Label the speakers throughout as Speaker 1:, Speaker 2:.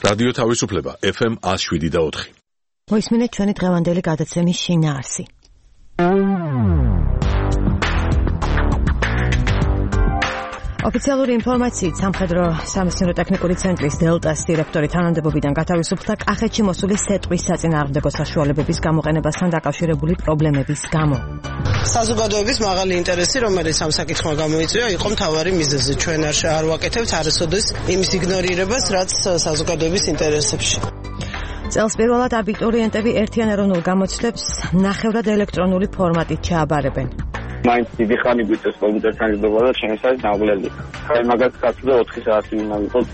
Speaker 1: რადიო თავისუფლება FM 107.4.
Speaker 2: მოისმინეთ ჩვენი დღევანდელი გადაცემის შინაარსი. ოფიციალური ინფორმაციით სამხედრო სამეცნიერო ტექნიკური ცენტრის დელტას დირექტორი თანამდებობიდან გათავისუფლდა კახეთში მოსული სეტყვის საწინააღმდეგო საშუალებების გამოყენებასთან დაკავშირებული პრობლემების გამო.
Speaker 3: საზოგადოების მაღალი ინტერესი, რომელიც ამ საკითხმა გამოიწვია, იყო მთავარი მიზეზი. ჩვენ არ ვაკეთებთ არასოდეს იმის იგნორირებას, რაც საზოგადოების ინტერესებში.
Speaker 2: წელს პირველად აბიტურიენტები ერთიან ეროვნულ გამოცდებს ნახევრად ელექტრონული ფორმატით ჩააბარებენ.
Speaker 4: მაინც დიდი ხანი გვიწევს კომპიუტერთან იდობა და ჩემს არის ნაღვლელი. ხაი მაგას კაცი და 4 საათი უნდა ვიყოს.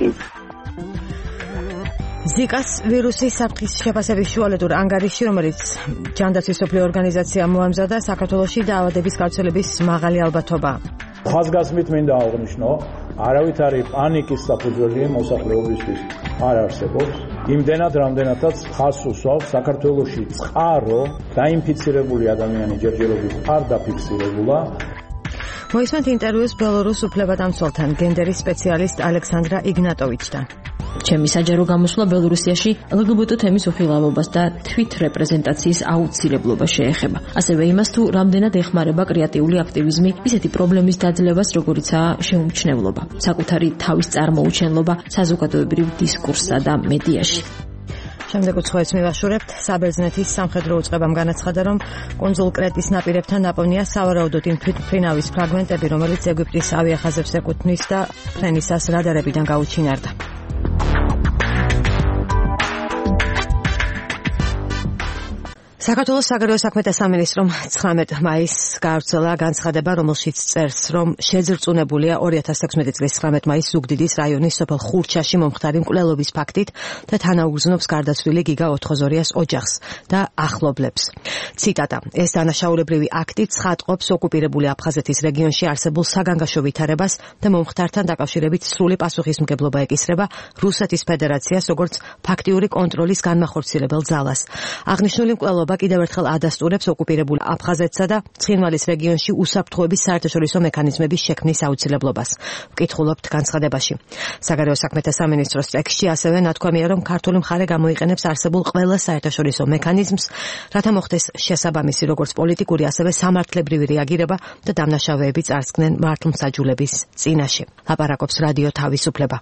Speaker 2: ზიკას ვირუსის საფრთხის შეფასების შუალედურ ანგარიში, რომელიც ჯანდაცვის მსოფლიო ორგანიზაციამ მოამზადა, საქართველოში დაავადების გავრცელების მაღალი ალბათობაა.
Speaker 5: ხაზგასმით მინდა აღვნიშნო, არავითარი პანიკის საფუძველი მოსახლეობისთვის არ არსებობს. იმდენად, რამდენადაც ხაზს უსვავს, საქართველოში წყარო დაინფიცირებული ადამიანი ჯერჯერობით არ დაფიქსირებულა.
Speaker 2: მოისმენთ ინტერვიუს ბელორუს უფლებადამცველთან, გენდერის სპეციალისტ ალექსანდრა იგნატოვიჩთან.
Speaker 6: ჩემი საჯარო გამოსვლა ბელორუსიაში LGBT თემის უხილავობას და თვით რეპრეზენტაციის აუცილებლობა შეეხება. ასევე იმას, თუ რამდენად ეხმარება კრეატიული აქტივიზმი ისეთი პრობლემის დაძლევას, როგორიცაა შეუმჩნევლობა, საკუთარი თავის წარმოუჩენლობა საზოგადოებრივ დისკურსსა და მედიაში.
Speaker 2: შემდეგ უცხოეთს მივაშურებთ. საბერძნეთის სამხედრო უწყებამ განაცხადა, რომ კუნძულ კრეტის ნაპირებთან ნაპოვნია სავარაუდოდ მფრინავის ფრაგმენტები, რომელიც ეგვიპტის ავიახაზებს ეკუთვნის და ფრენისას რადარებიდან გაუჩინარდა. საქართველოს საგარეო საქმეთა სამინისტრომ 19 მაისს გაავრცელა განცხადება, რომელშიც წერს, რომ შეძრწუნებულია 2016 წლის 19 მაისს ზუგდიდის რაიონის სოფელ ხურჩაში მომხდარი მკვლელობის ფაქტით და თანაუგზნობს გარდაცვლილი გიგა ოთხოზორიას ოჯახს და ახლობლებს. ციტატა: ეს დანაშაულებრივი აქტი ცხადყოფს ოკუპირებული აფხაზეთის რეგიონში არსებულ საგანგაშო ვითარებას და მომხდართან დაკავშირებით სრული პასუხისმგებლობა ეკისრება რუსეთის ფედერაციას, როგორც ფაქტიური კონტროლის განმახორციელებელ ძალას. აღნიშნული მკვლელობა კიდევ ერთხელ ადასტურებს ოკუპირებულ აფხაზეთსა და ცხინვალის რეგიონში უსაფრთხოების საერთაშორისო მექანიზმების შექმნის აუცილებლობას. ვკითხულობთ განცხადებაში. საგარეო საქმეთა სამინისტროს ტექსტში ასევე ნათქვამია, რომ ქართული მხარე გამოიყენებს არსებულ ყველა საერთაშორისო მექანიზმს, რათა მოხდეს შესაბამისი როგორც პოლიტიკური, ასევე სამართლებრივი რეაგირება და დამნაშავეები წარსდგნენ მართლმსაჯულების წინაშე. ლაპარაკობს რადიო თავისუფლება.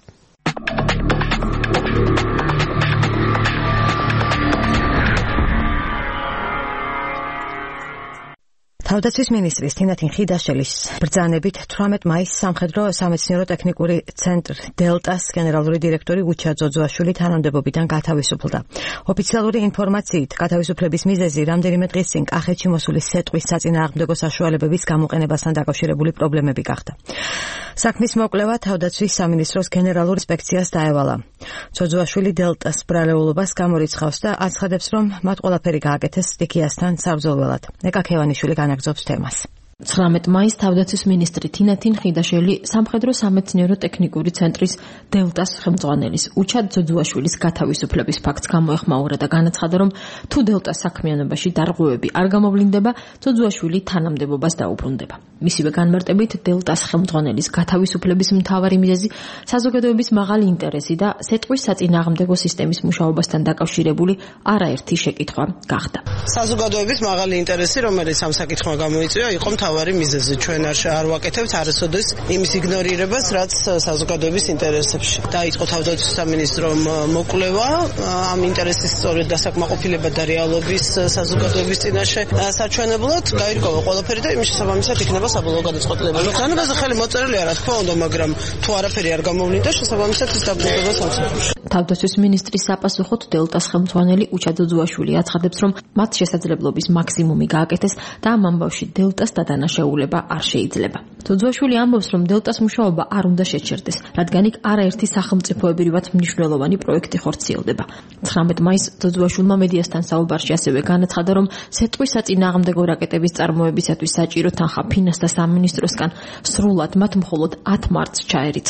Speaker 2: თავდაცვის მინისტრის თინათინ ხიდაშელის ბრძანებით 18 მაისს სამხედრო სამეცნიერო ტექნიკური ცენტრ დელტას გენერალური დირექტორი უჩა ძოძუაშვილი თანამდებობიდან გათავისუფლდა. ოფიციალური ინფორმაციით, გათავისუფლების მიზეზი რამდენიმე დღის წინ კახეთში მოსული სეტყვის საწინააღმდეგო საშუალებების გამოყენებასთან დაკავშირებული პრობლემები გახდა. საქმის მოკვლევა თავდაცვის სამინისტროს გენერალურ ინსპექციას დაევალა. ძოძუაშვილი დელტას ბრალეულობას გამორიცხავს და აცხადებს, რომ მათ ყველაფერი გააკეთეს სტიქიასთან საბრძოლველად. ეკა ქევანიშვილი განაგრძობს თემას.
Speaker 6: 19 მაისს თავდაცვის მინისტრი თინათინ ხიდაშელი სამხედრო სამეცნიერო ტექნიკური ცენტრის დელტას ხელმძღვანელის უჩა ძოძუაშვილის გათავისუფლების ფაქტს გამოეხმაურა და განაცხადა, რომ თუ დელტას საქმიანობაში დარღვევები არ გამოვლინდება, ძოძუაშვილი თანამდებობას დაუბრუნდება. მისივე განმარტებით, დელტას ხელმძღვანელის გათავისუფლების მთავარი მიზეზი საზოგადოების მაღალი ინტერესი და სეტყვის საწინააღმდეგო სისტემის მუშაობასთან დაკავშირებული არაერთი შეკითხვა გახდა.
Speaker 3: საზოგადოების მაღალი ინტერესი, რომელიც ამ საკითხმა გამოიწვია, იყო მთავარი მიზეზი. ჩვენ არ ვაკეთებთ არასოდეს იმის იგნორირებას, რაც საზოგადოების ინტერესებში. დაიწყო თავდაცვის სამინისტრომ მოკვლევა ამ ინტერესის სწორედ დასაკმაყოფილება და რეალობის საზოგადოების წინაშე საჩვენებლად, გაირკვევა ყველაფერი და იმის შესაბამისად იქნება საბოლოო გადაწყვეტილება. ბრძანებაზე ხელი მოწერილი არა, თქმა უნდა, მაგრამ თუ არაფერი არ გამოვლინდა, შესაბამისად ის დაბრუნდება სამსახურში.
Speaker 6: თავდაცვის მინისტრის საპასუხოდ დელტას ხელმძღვანელი უჩა ძოძუაშვილი აცხადებს, რომ მათ შესაძლებლობის მაქსიმუმი გააკეთეს და ამ ამბავში დელტას დადანაშაულება არ შეიძლება. ძოძუაშვილი ამბობს, რომ დელტას მუშაობა არ უნდა შეჩერდეს, რადგან იქ არაერთი სახელმწიფოებრივად მნიშვნელოვანი პროექტი ხორციელდება. 19 მაისს ძოძუაშვილმა მედიასთან საუბარში ასევე განაცხადა, რომ სეტყვის საწინააღმდეგო რაკეტების წარმოებისათვის საჭირო თანხა ფინანსთა სამინისტროსგან სრულად მათ მხოლოდ 10 მარტს ჩაერიცხათ.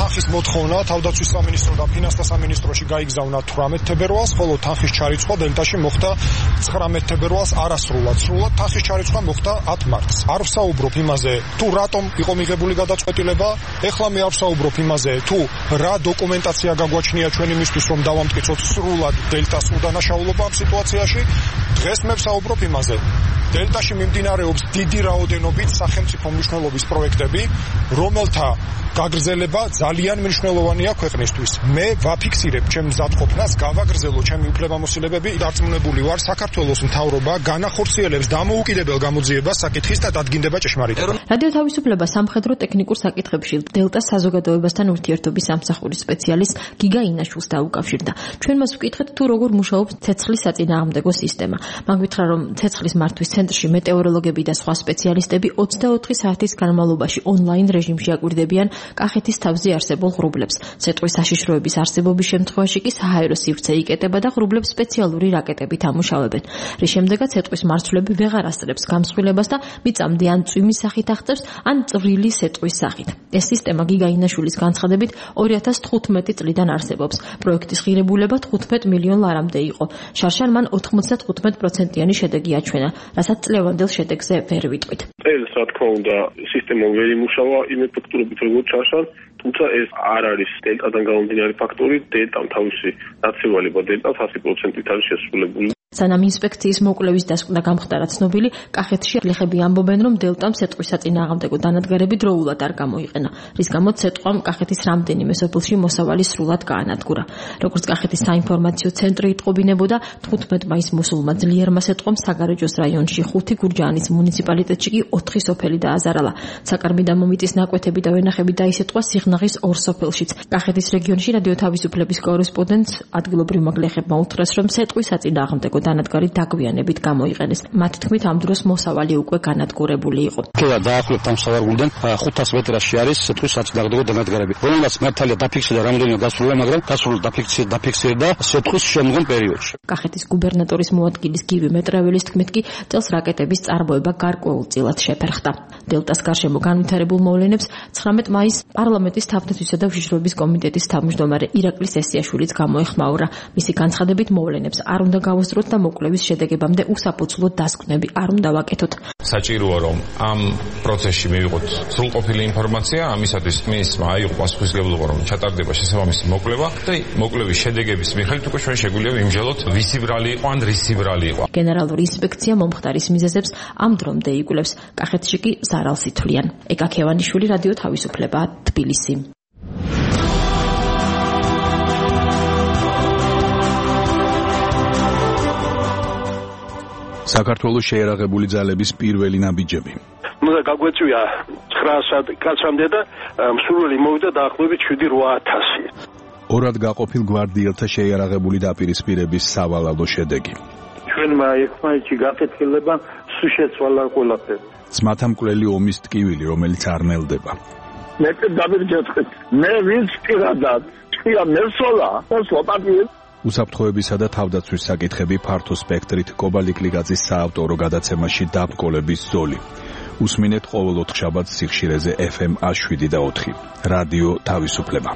Speaker 7: თანხის მოთხოვნა თავდაცვის სამინისტრო და ფინანსთა სამინისტროში გაიგზავნა 18 თებერვალს, ხოლო თანხის ჩარიცხვა დელტაში მოხდა 19 თებერვალს არასრულად. სრულად თანხის ჩარიცხვა მოხდა 10 მარტს. არ ვსაუბრობ იმაზე, თუ რატომ იყო მიღებული გადაწყვეტილება, ეხლა მე არ ვსაუბრობ იმაზე, თუ რა დოკუმენტაცია გაგვაჩნია ჩვენ იმისთვის, რომ დავამტკიცოთ სრულად დელტას უდანაშაულობა ამ სიტუაციაში. დღეს მე ვსაუბრობ იმაზე. დელტაში მიმდინარეობს დიდი რაოდენობით სახელმწიფო მნიშვნელობის პროექტები, რომელთა გაგრძელება ძალიან მნიშვნელოვანია ქვეყნისთვის. მე ვაფიქსირებ ჩემ მზადყოფნას, გავაგრძელო ჩემი უფლებამოსილებები, დარწმუნებული ვარ, საქართველოს მთავრობა განახორციელებს დამოუკიდებელ გამოძიებას საკითხის და დადგინდება ჭეშმარიტება.
Speaker 6: რადიო თავისუფლება სამხედრო ტექნიკურ საკითხებში დელტას საზოგადოებასთან ურთიერთობის სამსახურის სპეციალისტ გიგა ინაშვილს დაუკავშირდა. ჩვენ მას ვკითხეთ, თუ როგორ მუშაობს ცეცხლის საწინააღმდეგო სისტემა. მაგ ვითხრა, რომ ცეცხლის მართვის ცენტრში მეტეოროლოგები და სხვა სპეციალისტები 24 საათის განმავლობაში ონლაინ რეჟიმში აკვირდებიან კახეთის თავზე არსებულ ღრუბლებს. ცეცხლის საშიშროების არსებობის შემთხვევაში კი საჰაერო სივრცე იკეტება და ღრუბლებს სპეციალური რაკეტებით ამუშავებენ. რის შემდეგაც ცეცხლის მარცვლები ვეღარ ასწრებს გამსხვილებას და მიწამდე ან წვიმის სახით აღწევს, ან წვრილი სეტყვის სახით. ეს სისტემა გიგა ინაშვილის განცხადებით 2015 წლიდან არსებობს. პროექტის ღირებულება 15 მილიონ ლარამდე იყო. შარშან მან 95%-იანი შედეგი აჩვენა, რასაც წლევანდელ შედეგზე ვერ ვიტყვით.
Speaker 8: წელს რა თქმა უნდა სისტემა ვერ იმუშავა იმ ეფექტურობით როგორც შარშან, თუმცა ეს არ არის დელტადან გამომდინარე ფაქტორი, დელტამ თავისი ნაცევალება დელტას 100%-ით არის შესრულებული.
Speaker 6: სანამ ინსპექციის მოკვლევის დასკვნა გამხდარა ცნობილი, კახეთში ლეხები ამბობენ, რომ დელტამ ცეცხლის საწინააღმდეგო დანადგარები დროულად არ გამოიყენა, რის გამოც ცეცხლამ კახეთის რამდენიმე სოფელში მოსავალი სრულად გაანადგურა. როგორც კახეთის საინფორმაციო ცენტრი იტყობინებოდა, 15 მაისს მოსულმა ძლიერმა სეტყვამ საგარეჯოს რაიონში 5 გურჯაანის მუნიციპალიტეტში კი 4 სოფელი დააზარალა. საკარბი და მომიტის ნაკვეთები და ვენახები დაისეტყვა სიღნაღის 2 სოფელშიც. კახეთის რეგიონში რადიო თავისუფლების კორესპონდენტს ადგილობრივმა გლეხებმა უთხრეს, რომ ცეცხლის საწინააღმდეგო დანადგარი დაგვიანებით გამოიყენეს. მათ თქმით, ამ დროს მოსავალი უკვე განადგურებული იყო.
Speaker 9: დაახლოებით ამ სავარგულიდან 500 მეტრში არის ცეცხლის საწინააღმდეგო დანადგარები, რომელსაც მართალია დაფიქსირდა რამდენიმე გასროლა, მაგრამ გასროლა დაფიქსირდა ცეცხლის შემდგომ პერიოდში.
Speaker 6: კახეთის გუბერნატორის მოადგილის გივი მეტრეველის თქმით კი წელს რაკეტების წარმოება გარკვეულწილად შეფერხდა. დელტას გარშემო განვითარებულ მოვლენებს 19 მაისს პარლამენტის თავდაცვისა და უშიშროების კომიტეტის თავმჯდომარე ირაკლი სესიაშვილიც გამოეხმაურა. მისი განცხადებით მოვლენებს არ უნდა გავუსწროთ და მოკვლევის შედეგებამდე უსაფუძვლოდ დასკვნები არ უნდა ვაკეთოთ.
Speaker 10: საჭიროა რომ ამ პროცესში მივიღოთ სრულყოფილი ინფორმაცია, ამისათვის მინისტრმა აიღო პასუხისმგებლობა, რომ ჩატარდება შესაბამისი მოკვლევა და მოკვლევის შედეგების მიხედვით უკვე ჩვენ შეგვიძლია ვიმსჯელოთ, ვისი ბრალი იყო ან რისი ბრალი იყო.
Speaker 6: გენერალური ინსპექცია მომხდარის მიზეზებს ამ დრომდე იკვლევს. კახეთში კი ზარალს ითვლიან. ეკა ქევანიშვილი, რადიო თავისუფლება, თბილისი.
Speaker 1: საქართველოს შეიარაღებული ძალების პირველი ნაბიჯები.
Speaker 11: გაგვეწვია 900 კაცამდე და მსურველი მოვიდა დაახლოებით 7-8000.
Speaker 1: ორად გაყოფილ გვარდიელთა შეიარაღებული დაპირისპირების სავალალო შედეგი.
Speaker 12: ჩვენმა ერთმანეთში გაკეთილება სულ შეცვალა ყველაფერი.
Speaker 1: ძმათამკვლელი ომის ტკივილი, რომელიც არ ნელდება.
Speaker 12: მე დავირჯეთქეთ. მე ვინც პირადად ჭია მესოლა, სლოპატიე.
Speaker 1: უსაფრთხოებისა და თავდაცვის საკითხები ფართო სპექტრით კობალიკლიგაძის საავტორო გადაცემაში დაბკოლების ზოლი. უსმინეთ ყოველ 4 შაბათს სიხშირეზე FM 107.4. რადიო თავისუფლება.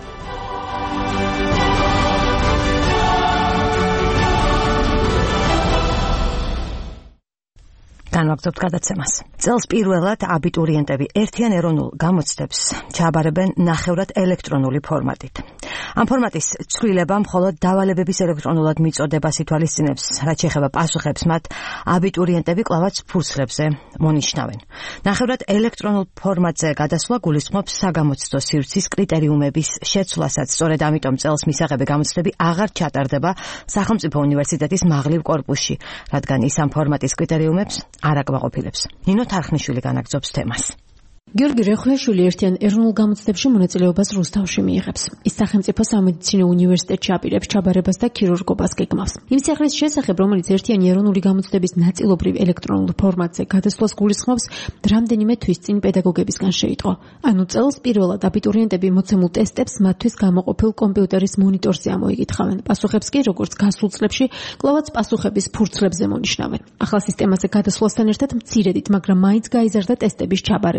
Speaker 2: განვაგრძობთ გადაცემას. წელს პირველად აბიტურიენტები ერთიან ეროვნულ გამოცდებს ჩააბარებენ ნახევრად ელექტრონული ფორმატით. ამ ფორმატის ცვლილება მხოლოდ დავალებების ელექტრონულად მიწოდებას ითვალისწინებს, რაც შეეხება პასუხებს მათ აბიტურიენტები კვლავაც ფურცლებზე მონიშნავენ. ნახევრად ელექტრონულ ფორმატზე გადასვლა გულისხმობს საგამოცდო სივრცის კრიტერიუმების შეცვლასაც. სწორედ ამიტომ წელს მისაღები გამოცდები აღარ ჩატარდება სახელმწიფო უნივერსიტეტის მაღლივ კორპუსში, რადგან ის ამ ფორმატის კრიტერიუმებს არ აკმაყოფილებს. ნინო თარხნიშვილი განაგრძობს თემას.
Speaker 6: გიორგი რეხვიაშვილი ერთიან ეროვნულ გამოცდებში მონაწილეობას რუსთავში მიიღებს. ის სახელმწიფო სამედიცინო უნივერსიტეტში აპირებს ჩაბარებას და ქირურგობას გეგმავს. იმ სახლის შესახებ, რომელიც ერთიანი ეროვნული გამოცდების ნაწილობრივ ელექტრონულ ფორმატზე გადასვლას გულისხმობს, რამდენიმე თვის წინ პედაგოგებისგან შეიტყო. ანუ წელს პირველად აბიტურიენტები მოცემულ ტესტებს მათთვის გამოყოფილ კომპიუტერის მონიტორზე ამოიკითხავენ. პასუხებს კი, როგორც გასულ წლებში, კვლავაც პასუხების ფურცლებზე მონიშნავენ. ახალ სისტემაზე გადასვლასთან ერთად მცირედით, მაგრამ მაინც გაიზარდა ტესტების ჩაბარების დროც.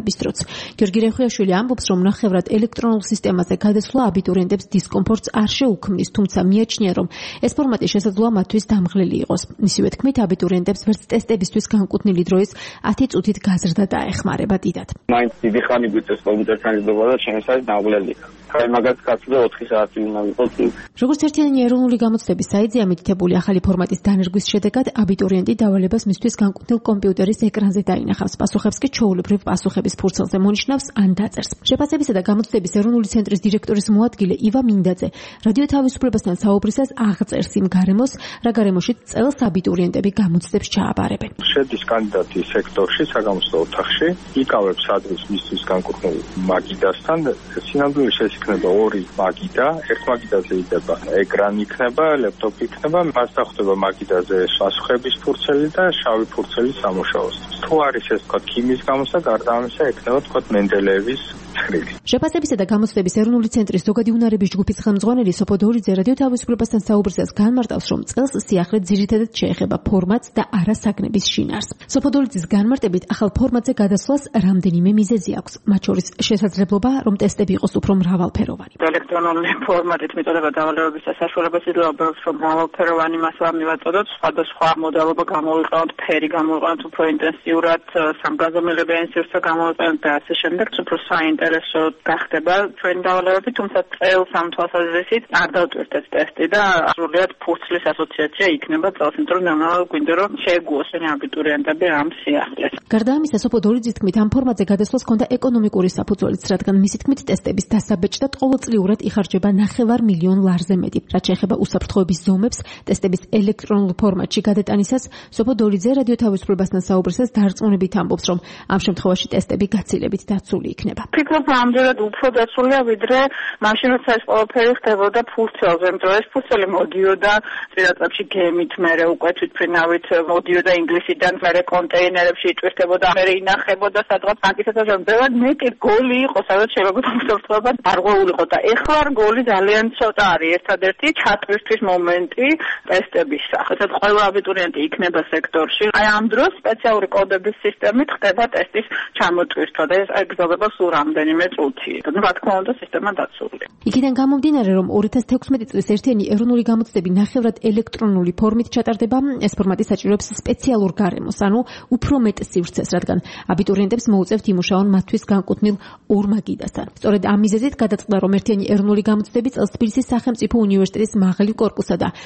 Speaker 6: გიორგი რეხუიაშვილი ამბობს, რომ ნახევრად ელექტრონულ სისტემაზე გადასვლა აბიტურიენტებს დისკომფორტს არ შეუქმნის, თუმცა მიაჩნია, რომ ეს ფორმატი შესაძლოა მათთვის დამღლელი იყოს. მისივე თქმით, აბიტურიენტებს ვერც ტესტებისთვის განკუთვნილი დროის 10 წუთით გაზრდა დაეხმარება დიდად.
Speaker 4: მაინც დიდი ხანი გვიწევს კომპიუტერთან იზრდება და შემეცადეთ დამღლელი. აი მაგას კაცზე 4 საათი უნდა ვიყოთ.
Speaker 6: როგორც ერთიანი ეროვნული გამოცდების საიტზე ამიტითებული ახალი ფორმატის დანერგვის შედეგად აბიტურიენტი დავალებას მისთვის განკუთვნილ კომპიუტერის ეკრანზე დაინახავს. პასუხებს კი ჩვეულებრივ პასუხების ფურცელზე მონიშნავს ან დაწერს. შეფასებისა და გამოცდების ეროვნული ცენტრის დირექტორის მოადგილე ივა მინდაძე რადიო თავისუფლებასთან საუბრისას აღწერს იმ გარემოს, რა გარემოშიც წელს აბიტურიენტები გამოცდებს ჩააბარებენ.
Speaker 13: შედის კანდიდატი სექტორში, საგამოცდო ოთახში, იკავებს ადრეს მისთვის განკუთვნილ მაგიდასთან, სინამდვილეში ეს იქნება 2 მაგიდა, ერთ მაგიდაზე იდება ეკრანი იქნება, ლეპტოპი იქნება, მას დახვდება მაგიდაზე პასუხების ფურცელი და შავი ფურცელი სამუშაოს. თუ არის ეს თქვა ქიმიის გამოსა, გარდა ამისა ექნება თქვა მენდელეევის ცხრილი.
Speaker 6: შეფასებისა და გამოცდების ეროვნული ცენტრის ზოგადი უნარების ჯგუფის ხელმძღვანელი სოფო დოლიძე რადიო თავისუფლებასთან საუბრისას განმარტავს, რომ წელს სიახლე ძირითადად შეეხება ფორმატს და არა საგნების შინაარს. სოფო დოლიძის განმარტებით, ახალ ფორმატზე გადასვლას რამდენიმე მიზეზი აქვს. მათ შორის შესაძლებლობა, რომ ტესტები იყოს უფრო მრავალფეროვანი.
Speaker 14: ელექტრონული ფორმატით მიწოდება დავალებების საშუალებას იძლევა, რომ მრავალფეროვანი მასალა მივაწოდოთ, სხვადასხვა მოდელობა გამოვიყენოთ, ფერი გამოვიყენოთ უფრო ინტენსიურად, სამგანზომილებიანი სივრცე გამოვიყენოთ და ასე შემდეგ, უფრო საინტერესო გახდება ჩვენი დავალებები, თუმცა წელს ამ თვალსაზრისით არ დავტვირთეთ ტესტი და სრულიად ფურცლის ასოციაცია იქნება წელს, იმიტომ რომ გვინდა რომ შეეგუოსენ აბიტურიენტები ამ სიახლეს.
Speaker 6: გარდა ამისა, სოფო დოლიძის თქმით, ამ ფორმატზე გადასვლას ჰქონდა ეკონომიკური საფუძველიც, რადგან მისი თქმით ტესტების დასაბეჭდად ყოველწლიურად იხარჯება 9 მილიონ ლარზე მეტი. რაც შეეხება უსაფრთხოების ზომებს, ტესტების ელექტრონულ ფორმატში გადატანისას, სოფო დოლიძე რადიო თავისუფლებასთან საუბრისას დარწმუნებით ამბობს, რომ ამ შემთხვევაში ტესტები გაცილებით დაცული იქნება.
Speaker 14: ფიქრობ, ამდენად უფრო დაცულია, ვიდრე მაშინ, როცა ეს ყველაფერი ხდებოდა ფურცელზე, იმიტომ რომ ეს ფურცელი მოდიოდა წინაწლებში გემით, მერე უკვე თვითმფრინავით მოდიოდა ინგლისიდან, მერე კონტეინერებში იტვირთებოდა, მერე ინახებოდა სადღაც აკეთებდა. ბევრად მეტი გოლი იყო, სადაც შეიძლება უსაფრთხოება არღვეულიყო და ეხლა გოლი ძალიან ცოტა არის. ერთადერთი ჩატვირთვის მომენტი ტესტების სახით. ყველა აბიტურიენტი იქნება სექტორში. აი ამ დროს სპეციალური კოდების სისტემით ხდება ტესტის ჩამოტვირთვა და ეს გრძელდება სულ რამდენიმე წუთი. რა თქმა უნდა, სისტემა დაცულია.
Speaker 6: იქიდან გამომდინარე, რომ 2016 წლის ერთიანი ეროვნული გამოცდები ნახევრად ელექტრონული ფორმით ჩატარდება, ეს ფორმატი საჭიროებს სპეციალურ გარემოს, ანუ უფრო მეტ სივრცეს, რადგან აბიტურიენტებს მოუწევთ იმუშაონ მათთვის განკუთვნილ 2 მაგიდასთან. სწორედ ამ მიზეზით გადაწყდა, რომ ერთიანი ეროვნული გამოცდები წელს თბილისის სახელმწიფო უნივერსიტეტის მაღალი კორპუსსა და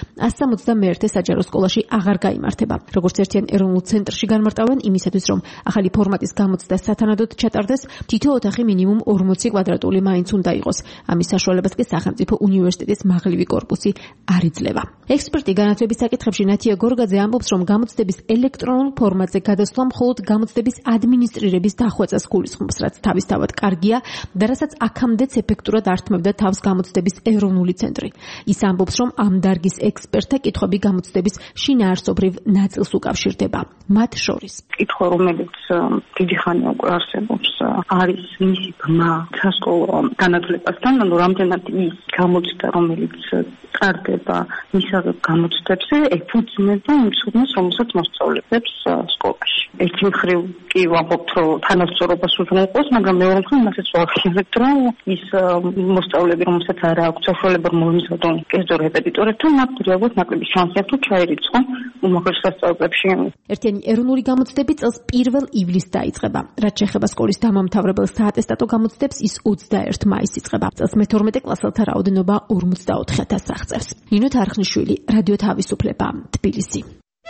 Speaker 6: 161 საჯარო სკოლაში აღარ გაიმართება. როგორც ერთიან ეროვნულ ცენტრში განმარტავენ იმისათვის, რომ ახალი ფორმატის გამოცდა სათანადოდ ჩატარდეს, თითო ოთახი მინიმუმ 40 კვადრატული მაინც უნდა იყოს. ამის საშუალებას კი სახელმწიფო უნივერსიტეტის მაღლივი კორპუსი არ იძლევა. ექსპერტი განათლების საკითხებში ნათია გორგაძე ამბობს, რომ გამოცდების ელექტრონულ ფორმატზე გადასვლა მხოლოდ გამოცდების ადმინისტრირების დახვეწას გულისხმობს, რაც თავისთავად კარგია და რასაც აქამდეც ეფექტურად ართმევდა თავს გამოცდების ეროვნული ცენტრი. ის ამბობს, რომ ამ დარგის ექსპერტთა კითხვები გამოცდების შინაარსობრივ ნაწილს უკავშირდება. მათ შორის
Speaker 14: კითხვა, რომელიც დიდი ხანია უკვე არსებობს, არის მისი ბმა სასკოლო განათლებასთან, ანუ რამდენად ის გამოცდა, რომელიც ტარდება მისაღებ გამოცდებზე, ეფუძნება იმ ცოდნას, რომელსაც მოსწავლებს სკოლაში. ერთი მხრივ კი ვამბობთ, რომ თანასწორობას უზრუნველყოფს, მაგრამ მეორე მხრივ მასაც ვახსენებთ, რომ ის მოსწავლეები, რომელსაც არ აქვს საშუალება მომიზადონ კერძო რეპეტიტორებთან, მათ რეალურად ნაკლები შანსი აქვს ჩაირიცხონ უმაღლეს სასწავლებლებში.
Speaker 6: ერთიანი ეროვნული გამოცდები წელს 1 ივლისს დაიწყება. რაც შეეხება სკოლის დამამთავრებელ საატესტატო გამოცდებს, ის 21 მაისს იწყება. წელს მე-12 კლასელთა რაოდენობა 44,000-ს აღწევს. ნინო თარხნიშვილი, რადიო თავისუფლება, თბილისი.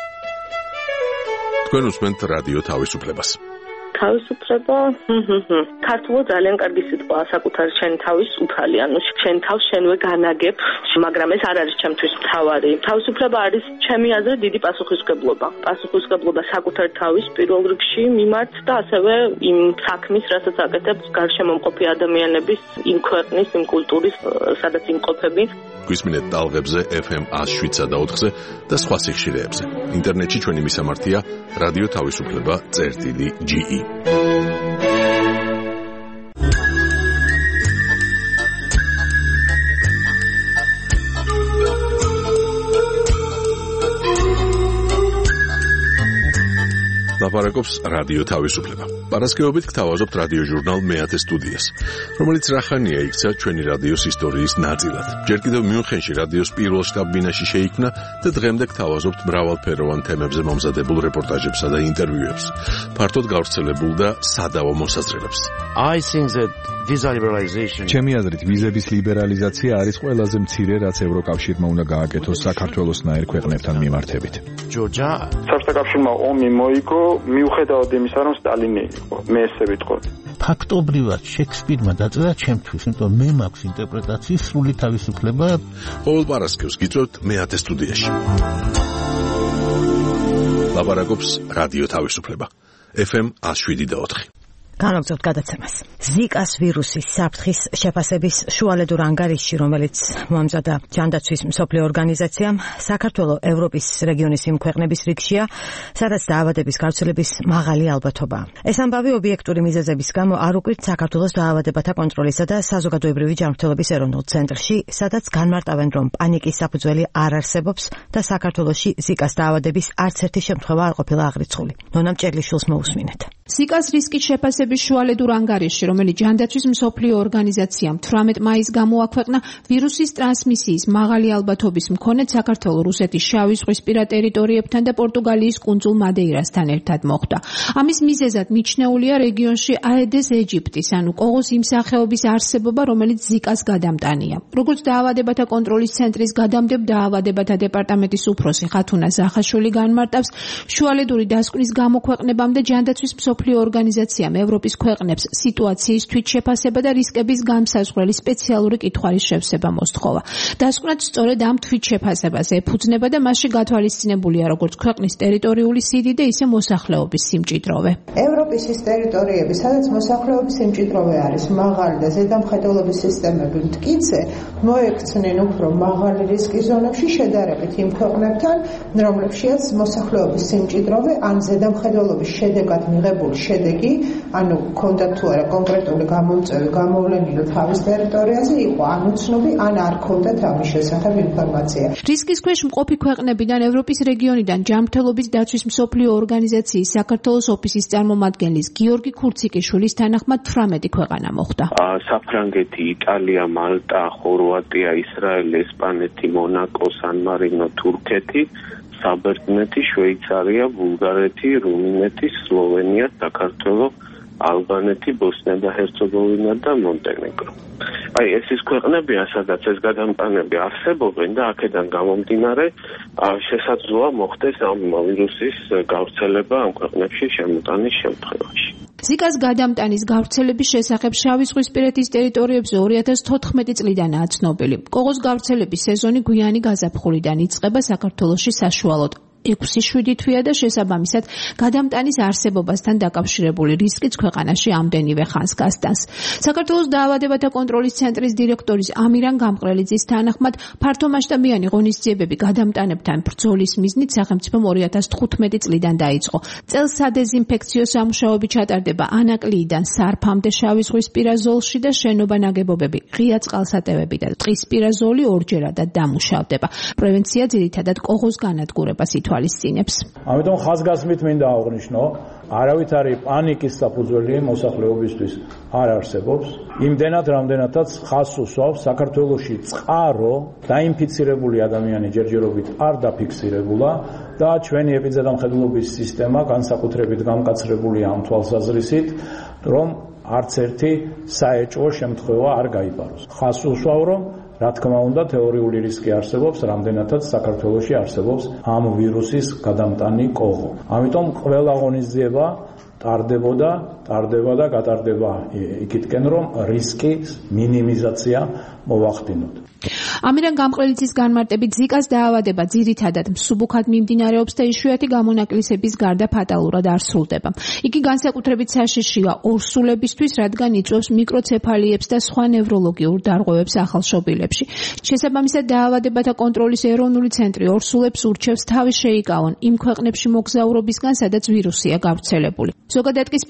Speaker 15: თქვენ უსმენთ რადიო თავისუფლებას.
Speaker 16: თავისუფლება, ქართულად ძალიან კარგი სიტყვაა, საკუთარი შენ თავის უფალი, ანუ შენ თავს შენვე განაგებ, მაგრამ ეს არ არის ჩემთვის მთავარი. თავისუფლება არის ჩემი აზრით დიდი პასუხისმგებლობა. პასუხისმგებლობა საკუთარი თავის პირველ რიგში მიმართ და ასევე იმ საქმის, რასაც აკეთებს გარშემო მყოფი ადამიანების, იმ ქვეყნის, იმ კულტურის, სადაც იმყოფები.
Speaker 15: გვისმინეთ ტალღებზე FM 107.4-ზე და სხვა სიხშირეებზე. ინტერნეტში ჩვენი მისამართია რადიო თავისუფლება.ge. ლაპარაკობს რადიო თავისუფლება. Პარასკევობით გთავაზობთ რადიო ჟურნალ მეათე სტუდიას, რომელიც რახანია იქცა ჩვენი რადიოს ისტორიის ნაწილად. ჯერ კიდევ მიუნხენში რადიოს პირველ შტაბ-ბინაში შეიქმნა და დღემდე გთავაზობთ მრავალფეროვან თემებზე მომზადებულ რეპორტაჟებსა და ინტერვიუებს. ფართოდ გავრცელებულ და სადავო მოსაზრებებს.
Speaker 1: ჩემი აზრით, ვიზების ლიბერალიზაცია არის ყველაზე მცირე, რაც ევროკავშირმა უნდა გააკეთოს საქართველოსნაირ ქვეყნებთან მიმართებით.
Speaker 12: საბჭოთა კავშირმა ომი მოიგო, მიუხედავად იმისა, რომ სტალინი იყო. მე ესე ვიტყოდი.
Speaker 17: ფაქტობრივად შექსპირმა დაწერა ჩემთვის, იმიტომ მე მაქვს ინტერპრეტაციის სრული თავისუფლება.
Speaker 15: ყოველ პარასკევს გიწევთ მეათე სტუდიაში. ლაპარაკობს რადიო თავისუფლება. FM 107.4.
Speaker 2: განაგრძობთ გადაცემას. ზიკას ვირუსის საფრთხის შეფასების შუალედურ ანგარიშში, რომელიც მომზადა ჯანდაცვის მსოფლიო ორგანიზაციამ, საქართველოს ევროპის რეგიონის იმ ქვეყნების რიგშია, სადაც დაავადების გავრცელების მაღალი ალბათობაა. ეს ამბავი ობიექტური მიზეზების გამო არ უკვირთ საქართველოს დაავადებათა კონტროლისა და საზოგადოებრივი ჯანმრთელობის ეროვნულ ცენტრში, სადაც განმარტავენ, რომ პანიკის საფუძველი არ არსებობს და საქართველოში ზიკას დაავადების არც ერთი შემთხვევა არ ყოფილა აღრიცხული. ნონა მჭერლიშვილს მოусმინეთ.
Speaker 18: ზიკას რისკის შეფასების შუალედურ ანგარიშში, რომელიც ჯანდაცვის მსოფლიო ორგანიზაციამ 18 მაისს გამოაქვეყნა, ვირუსის ტრანსმისიის მაღალი ალბათობის მქონე საქართველოს, რუსეთის შავი ზღვისპირა ტერიტორიებთან და პორტუგალიის კუნძულ მადეირასთან ერთად მოხვდა. ამის მიზეზად მიჩნეულია რეგიონში აედეს ეჯიპტის, ანუ ყოღოს იმ სახეობის არსებობა, რომელიც ზიკას გადამტანია. როგორც დაავადებათა კონტროლის ცენტრის გადამდებ დაავადებათა დეპარტამენტის უფროსი ხათუნა ზახაშვილი განმარტავს, შუალედური დასკვნის გამოქვეყნებამდე ჯანდაცვის მსოფლიო ორგანიზაციამ ევროპის ქვეყნებს სიტუაციის თვითშეფასება და რისკების განსაზღვრელი სპეციალური კითხვარის შევსება მოსთხოვა. დასკვნად სწორედ ამ თვითშეფასებას ეფუძნება და მასში გათვალისწინებულია როგორც ქვეყნის ტერიტორიული სიდიდე, ისე მოსახლეობის სიმჭიდროვე.
Speaker 19: ევროპის ის ტერიტორიები, სადაც მოსახლეობის სიმჭიდროვე არის მაღალი და ზედამხედველობის სისტემები მტკიცე, მოექცნენ უფრო მაღალი რისკის ზონებში შედარებით იმ ქვეყნებთან, რომლებშიც მოსახლეობის სიმჭიდროვე ან ზედამხედველობის შედეგად მიღებული შედეგი, ანუ ქონდა თუ არა კონკრეტული გამომწვევი გამოვლენილი თავის ტერიტორიაზე იყო, ან უცნობი, ან არ ქონდა ამის შესახებ ინფორმაცია.
Speaker 18: რისკის ქვეშ მყოფი ქვეყნებიდან ევროპის რეგიონიდან ჯანმრთელობის დაცვის მსოფლიო ორგანიზაციის საქართველოს ოფისის წარმომადგენლის გიორგი ქურციკიშვილის თანახმად 18 ქვეყანა მოხვდა.
Speaker 20: საფრანგეთი, იტალია, მალტა, ხორვატია, ისრაელი, ესპანეთი, მონაკო, სან-მარინო, თურქეთი, საბერძნეთი, შვეიცარია, ბულგარეთი, რუმინეთი, სლოვენია, საქართველოს, ალბანეთი, ბოსნია და ჰერცეგოვინა და მონტენეგრო. ეს ის ქვეყნებია, სადაც ეს გადამტანები არსებობენ და აქედან გამომდინარე შესაძლოა მოხდეს ამ ვირუსის გავრცელება ამ ქვეყნებში შემოტანის შემთხვევაში.
Speaker 18: ზიკას გადამტანის გავრცელების შესახებ შავი ზღვისპირეთის ტერიტორიებზე 2014 წლიდანაა ცნობილი. ყოღოს გავრცელების სეზონი გვიანი გაზაფხულიდან იწყება საქართველოში საშუალოდ 6-7 თვეა და შესაბამისად გადამტანის არსებობასთან დაკავშირებული რისკიც ქვეყანაში ამდენივე ხანს გასტანს. საქართველოს დაავადებათა კონტროლის ცენტრის დირექტორის ამირან გამყრელიძის თანახმად ფართომასშტაბიანი ღონისძიებები გადამტანებთან ბრძოლის მიზნით სახელმწიფომ 2015 წლიდან დაიწყო. წელს სადეზინფექციო სამუშაოები ჩატარდება ანაკლიიდან სარფამდე შავი ზღვისპირა ზოლში და შენობა ნაგებობები, ღია წყალსატევები და ტყისპირა ზოლი ორჯერადად დამუშავდება. პრევენცია ძირითადად ყოღოს განადგურებას თვალისწინებს.
Speaker 5: ამიტომ ხაზგასმით მინდა აღვნიშნო, არავითარი პანიკის საფუძველი მოსახლეობისთვის არ არსებობს. იმდენად, რამდენადაც ხაზს უსვავს საქართველოში წყარო დაინფიცირებული ადამიანი ჯერჯერობით არ დაფიქსირებულა და ჩვენი ეპიდემიოლოგიის სისტემა განსაკუთრებით გამკაცრებულია ამ თვალსაზრისით, რომ არც ერთი საეჭვო შემთხვევა არ გაიბაროს. ხაზს უსვავ, რომ რა თქმა უნდა, თეორიული რისკი არსებობს, რამდენადაც საქართველოში არსებობს ამ ვირუსის გადამტანი ყოღო. ამიტომ ყველა ღონისძიება ტარდება და გატარდება იქითკენ, რომ რისკის მინიმიზაცია მოვახდინოთ.
Speaker 18: ამირან გამყრელიძის განმარტებით, ზიკას დაავადება ძირითადად მსუბუქად მიმდინარეობს და იშვიათი გამონაკლისების გარდა ფატალურად არ სრულდება. იგი განსაკუთრებით საშიშია ორსულებისთვის, რადგან იწვევს მიკროცეფალიებს და სხვა ნევროლოგიურ დარღვევებს ახალშობილებში. შესაბამისად, დაავადებათა კონტროლის ეროვნული ცენტრი ორსულებს ურჩევს თავი შეიკავონ იმ ქვეყნებში მოგზაურობისგან, სადაც ვირუსია გავრცელებული. ზოგადად კი სპეციალისტები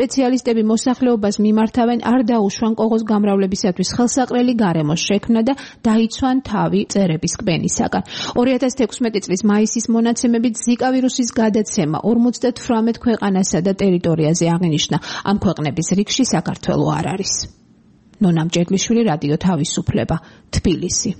Speaker 18: ფრაგმენტები მოსახლეობას მიმართავენ არ დაუშვან კოღოს გამრავლებისათვის ხელსაყრელი გარემოს შექმნა და დაიცვან თავი წერების კბენისაგან. 2016 წლის მაისის მონაცემებით ზიკა ვირუსის გადაცემა 58 ქვეყანასა და ტერიტორიაზე აღინიშნა. ამ ქვეყნების რიგში საქართველო არ არის. ნონა მჭედლიშვილი, რადიო თავისუფლება, თბილისი.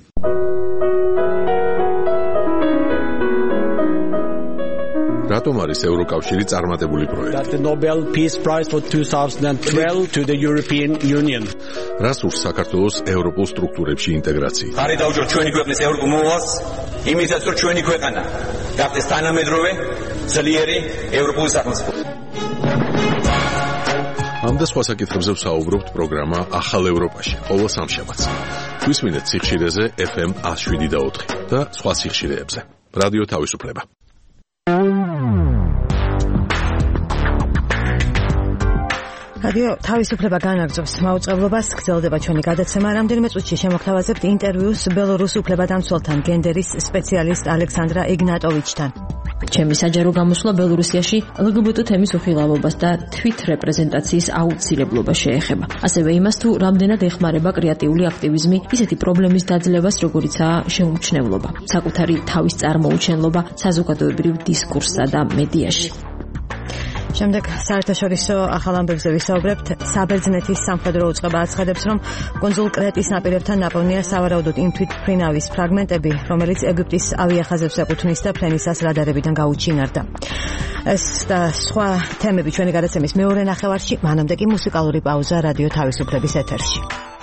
Speaker 15: რატომ არის ევროკავშირი წარმატებული პროექტი?
Speaker 21: The Nobel Peace Prize for 2012 to the European Union.
Speaker 15: რას ურს საქართველოს ევროპულ სტრუქტურებში ინტეგრაცია?
Speaker 22: ხარი დაუჭირ ჩვენი ქვეყნის ევროპულ მოვალს, იმისათვის რომ ჩვენი ქვეყანა გახდეს თანამედროვე, ძლიერი ევროპული სახელმწიფო.
Speaker 15: ამ და სხვა საკითხებზე ვსაუბრობთ პროგრამა ახალ ევროპაში, ყოველ სამშაბათს. გვისმინეთ სიხშირეზე FM 107.4 და სხვა სიხშირეებზე. რადიო თავისუფლება.
Speaker 2: რადიო თავისუფლება განაგრძობს მაუწყებლობას, გრძელდება ჩვენი გადაცემა. რამდენიმე წუთში შემოგთავაზებთ ინტერვიუს ბელორუს უფლებადამცველთან, გენდერის სპეციალისტ ალექსანდრა იგნატოვიჩთან.
Speaker 6: ჩემი საჯარო გამოსვლა ბელორუსიაში LGBT თემის უხილავობას და თვით რეპრეზენტაციის აუცილებლობა შეეხება. ასევე იმას, თუ რამდენად ეხმარება კრეატიული აქტივიზმი ისეთი პრობლემის დაძლევას, როგორიცაა შეუმჩნევლობა, საკუთარი თავის წარმოუჩენლობა საზოგადოებრივ დისკურსსა და მედიაში. შემდეგ საერთაშორისო ახალ ამბებზე ვისაუბრებთ. საბერძნეთის სამხედრო უწყება აცხადებს, რომ კუნძულ კრეტის ნაპირებთან ნაპოვნია სავარაუდოდ იმ თვითმფრინავის ფრაგმენტები, რომელიც ეგვიპტის ავიახაზებს ეკუთვნის და ფრენისას რადარებიდან გაუჩინარდა. ეს და სხვა თემები ჩვენი გადაცემის მეორე ნახევარში, მანამდე კი მუსიკალური პაუზა რადიო თავისუფლების ეთერში.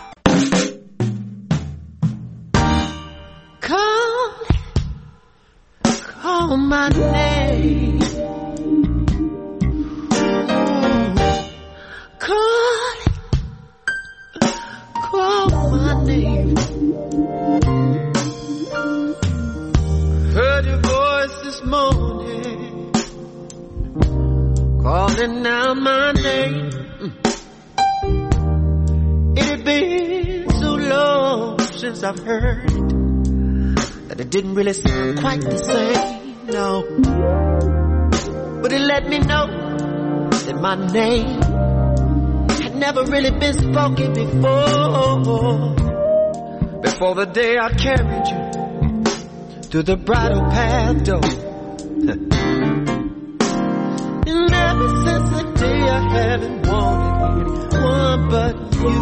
Speaker 23: Call my name. Call my name. Heard your voice this morning, calling out my name. It had been so long since I've heard it that it didn't really sound quite the same, no. But it let me know that my name never really been spoken before the day I carried you through the bridal path door. And ever since the day I haven't wanted anyone but you.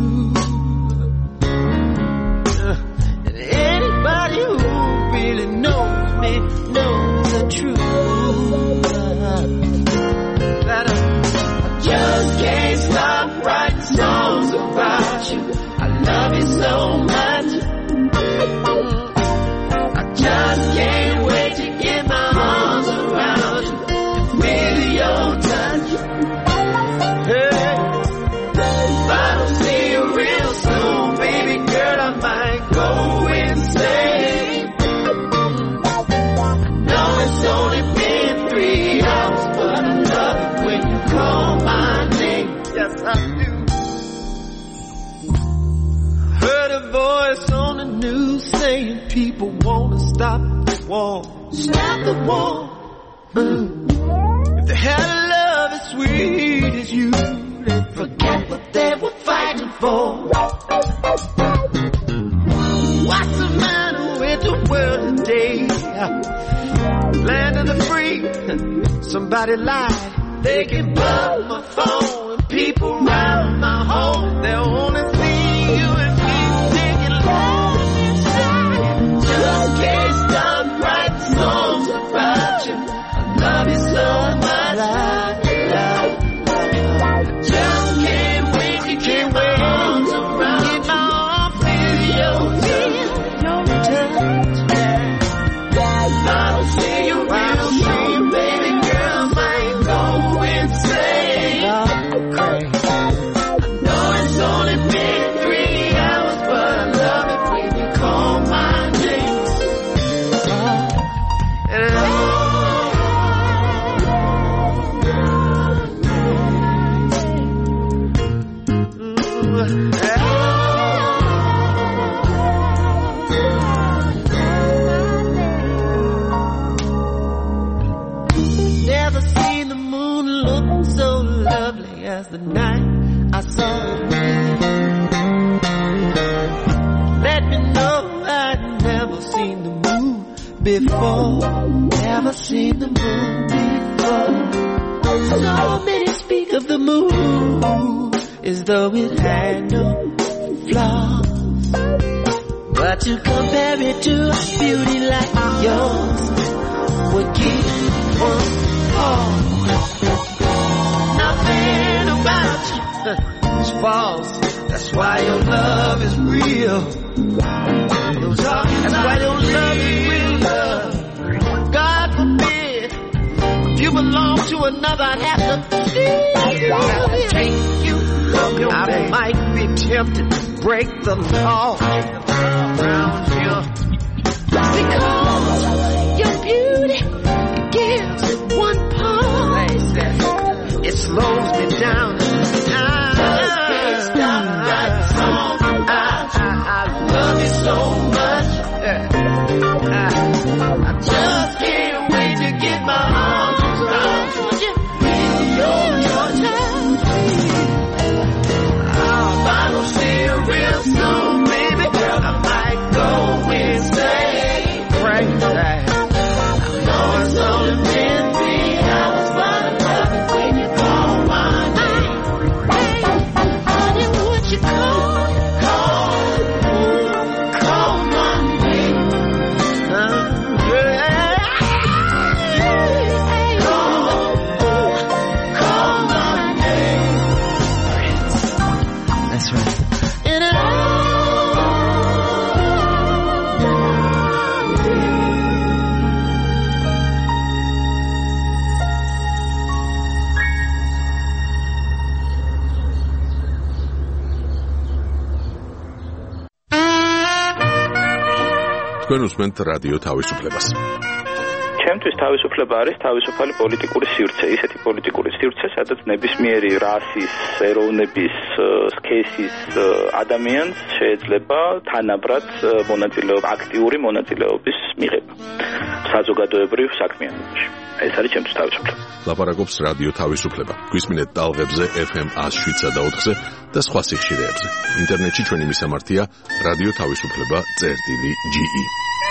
Speaker 23: And anybody who really knows me knows the truth, that I just can't stop writing songs about you. I love you so much. I just can't wait to get my arms around you and feel your touch. Hey, if I don't see you real soon, baby girl, I might go insane. I know it's only been 3 hours, but I love it when you call my name. Yes, I do. Heard a voice on the news saying people wanna stop the war. Stop the war. If they had a love as sweet as you, they'd forget what they were fighting for. What's the matter with the world today? Land of the free, somebody lied. They can blow my phone and people round my home. They'll only see you and me thinking love inside. Just can't stop writing songs about you. I love you so much. Just can't wait to get my arms around you. Get my arm, feel your touch. I don't see you real soon, baby girl, I might go insane. I know it's only been 3 hours, but I love it when you call my name. And never seen the moon look so lovely as the night I saw it. Let me know I'd never seen the moon before. Never seen the moon before. So many speak of the moon as though it had no flaws, but to compare it to a beauty like yours would give one pause. Nothing about you is false. That's why your love is real. That's why your love is real love. God forbid if you belong to another, I'd have to take you. I might be tempted to break the law around here, because your beauty gives one pause. It slows me down. I love you so much. I just can't wait to get my arms around you. Feel your touch. I will see you real soon, baby. I might go insane. Right. I know it's only meant to be. I was running up when you called my name. Hey, honey, what you call my name? Call my name. That's right. And
Speaker 15: თქვენ უსმენთ რადიო თავისუფლებას.
Speaker 12: ჩემთვის თავისუფლება არის თავისუფალი პოლიტიკური სივრცე, ისეთი პოლიტიკური სივრცე, სადაც ნებისმიერი რასის, ეროვნების, სქესის ადამიანს შეიძლება თანაბრად აქტიური მონაწილეობის მიღება საზოგადოებრივ საქმიანობაში. ეს არის ჩემთვის თავისუფლება.
Speaker 15: ლაპარაკობს რადიო თავისუფლება. გვისმინეთ ტალღებზე FM 107 და 4-ზე და სხვა სიხშირეებზე. ინტერნეტში ჩვენი მისამართია რადიო თავისუფლება.ge.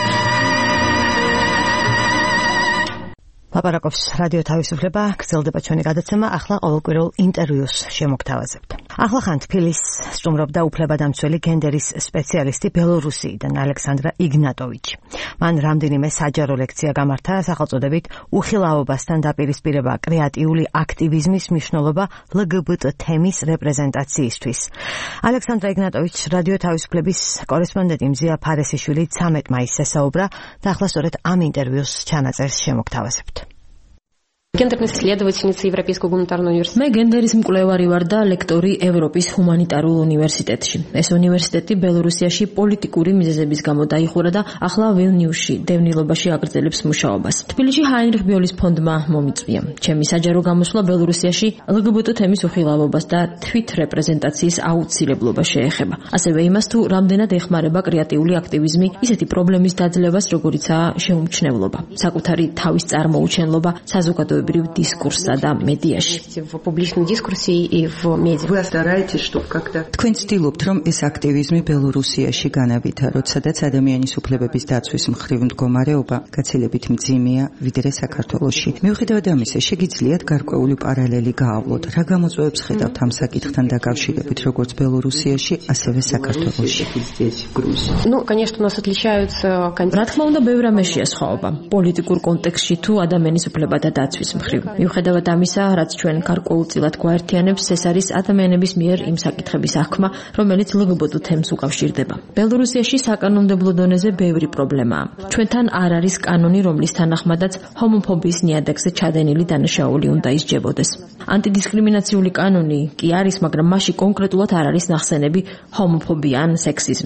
Speaker 2: ლაპარაკობს რადიო თავისუფლება, გრძელდება ჩვენი გადაცემა, ახლა ყოველკვირეულ ინტერვიუს შემოგთავაზებთ. ახლახან თბილისს სტუმრობდა უფლებადამცველი გენდერის სპეციალისტი ბელორუსიიდან ალექსანდრა იგნატოვიჩი. მან რამდენიმე საჯარო ლექცია გამართა სახელწოდებით უხილავობასთან დაპირისპირება კრეატიული აქტივიზმის მნიშვნელობა LGBT თემის რეპრეზენტაციისთვის. ალექსანდრა იგნატოვიჩს რადიო თავისუფლების კორესპონდენტი მზია ფარესიშვილი 13 მაისს ესაუბრა და ახლა სწორედ ამ ინტერვიუს ჩანაწერს შემოგთავაზებთ.
Speaker 3: Гендерная исследовательница Европейского гуманитарного университета.
Speaker 6: მე გენდერის მკვლევარი ვარ და ლექტორი ევროპის ჰუმანიტარულ უნივერსიტეტში. ეს უნივერსიტეტი ბელორუსიაში პოლიტიკური მიზეზების გამო დაიხურა და ახლა ვილნიუსში დევნილობაში აგრძელებს მუშაობას. თბილისში ჰაინრიხ ბიოლის ფონდმა მომიწვია. ჩემი საჯარო გამოსვლა ბელორუსიაში LGBT თემის უხილავობას და თვით რეპრეზენტაციის აუცილებლობა შეეხება. ასევე იმას თუ რამდენად ეხმარება კრეატიული აქტივიზმი ისეთი პრობლემის დაძლევას, როგორიცაა შეუმჩნევლობა, საკუთარი თავის წარმოუჩენლობა საზოგადოებრივ დისკურსსა და მედიაში.
Speaker 3: В публичном дискурсе и в медиа.
Speaker 7: Вы стараетесь, чтобы как-то თქვენ ცდილობთ, რომ ეს აქტივიზმი ბელორუსიაში განავითაროთ, სადაც ადამიანის უფლებების დაცვის მხრივ მდგომარეობა გაცილებით მძიმეა ვიდრე საქართველოში. მიუხედავად ამისა, შეგიძლიათ გარკვეული პარალელი გაავლოთ. რა გამოწვევებს ხედავთ ამ საკითხთან დაკავშირებით, როგორც ბელორუსიაში, ასევე საქართველოში?
Speaker 3: Ну, конечно, у нас отличаются.
Speaker 6: რა თქმა უნდა, ბევრ რამეშია სხვაობა. პოლიტიკურ კონტექსტში თუ ადამიანის უფლებათა დაცვის მხრივ. მიუხედავად ამისა, რაც ჩვენ გარკვეულწილად გვაერთიანებს, ეს არის ადამიანების მიერ იმ საკითხების აღქმა, რომელიც LGBT თემს უკავშირდება. ბელორუსიაში საკანონმდებლო დონეზე ბევრი პრობლემაა. ჩვენთან არ არის კანონი, რომლის თანახმადაც ჰომოფობიის ნიადაგზე ჩადენილი დანაშაული უნდა ისჯებოდეს. ანტიდისკრიმინაციული კანონი კი არის, მაგრამ მასში კონკრეტულად არ არის ნახსენები ჰომოფობია ან სექსიზმი.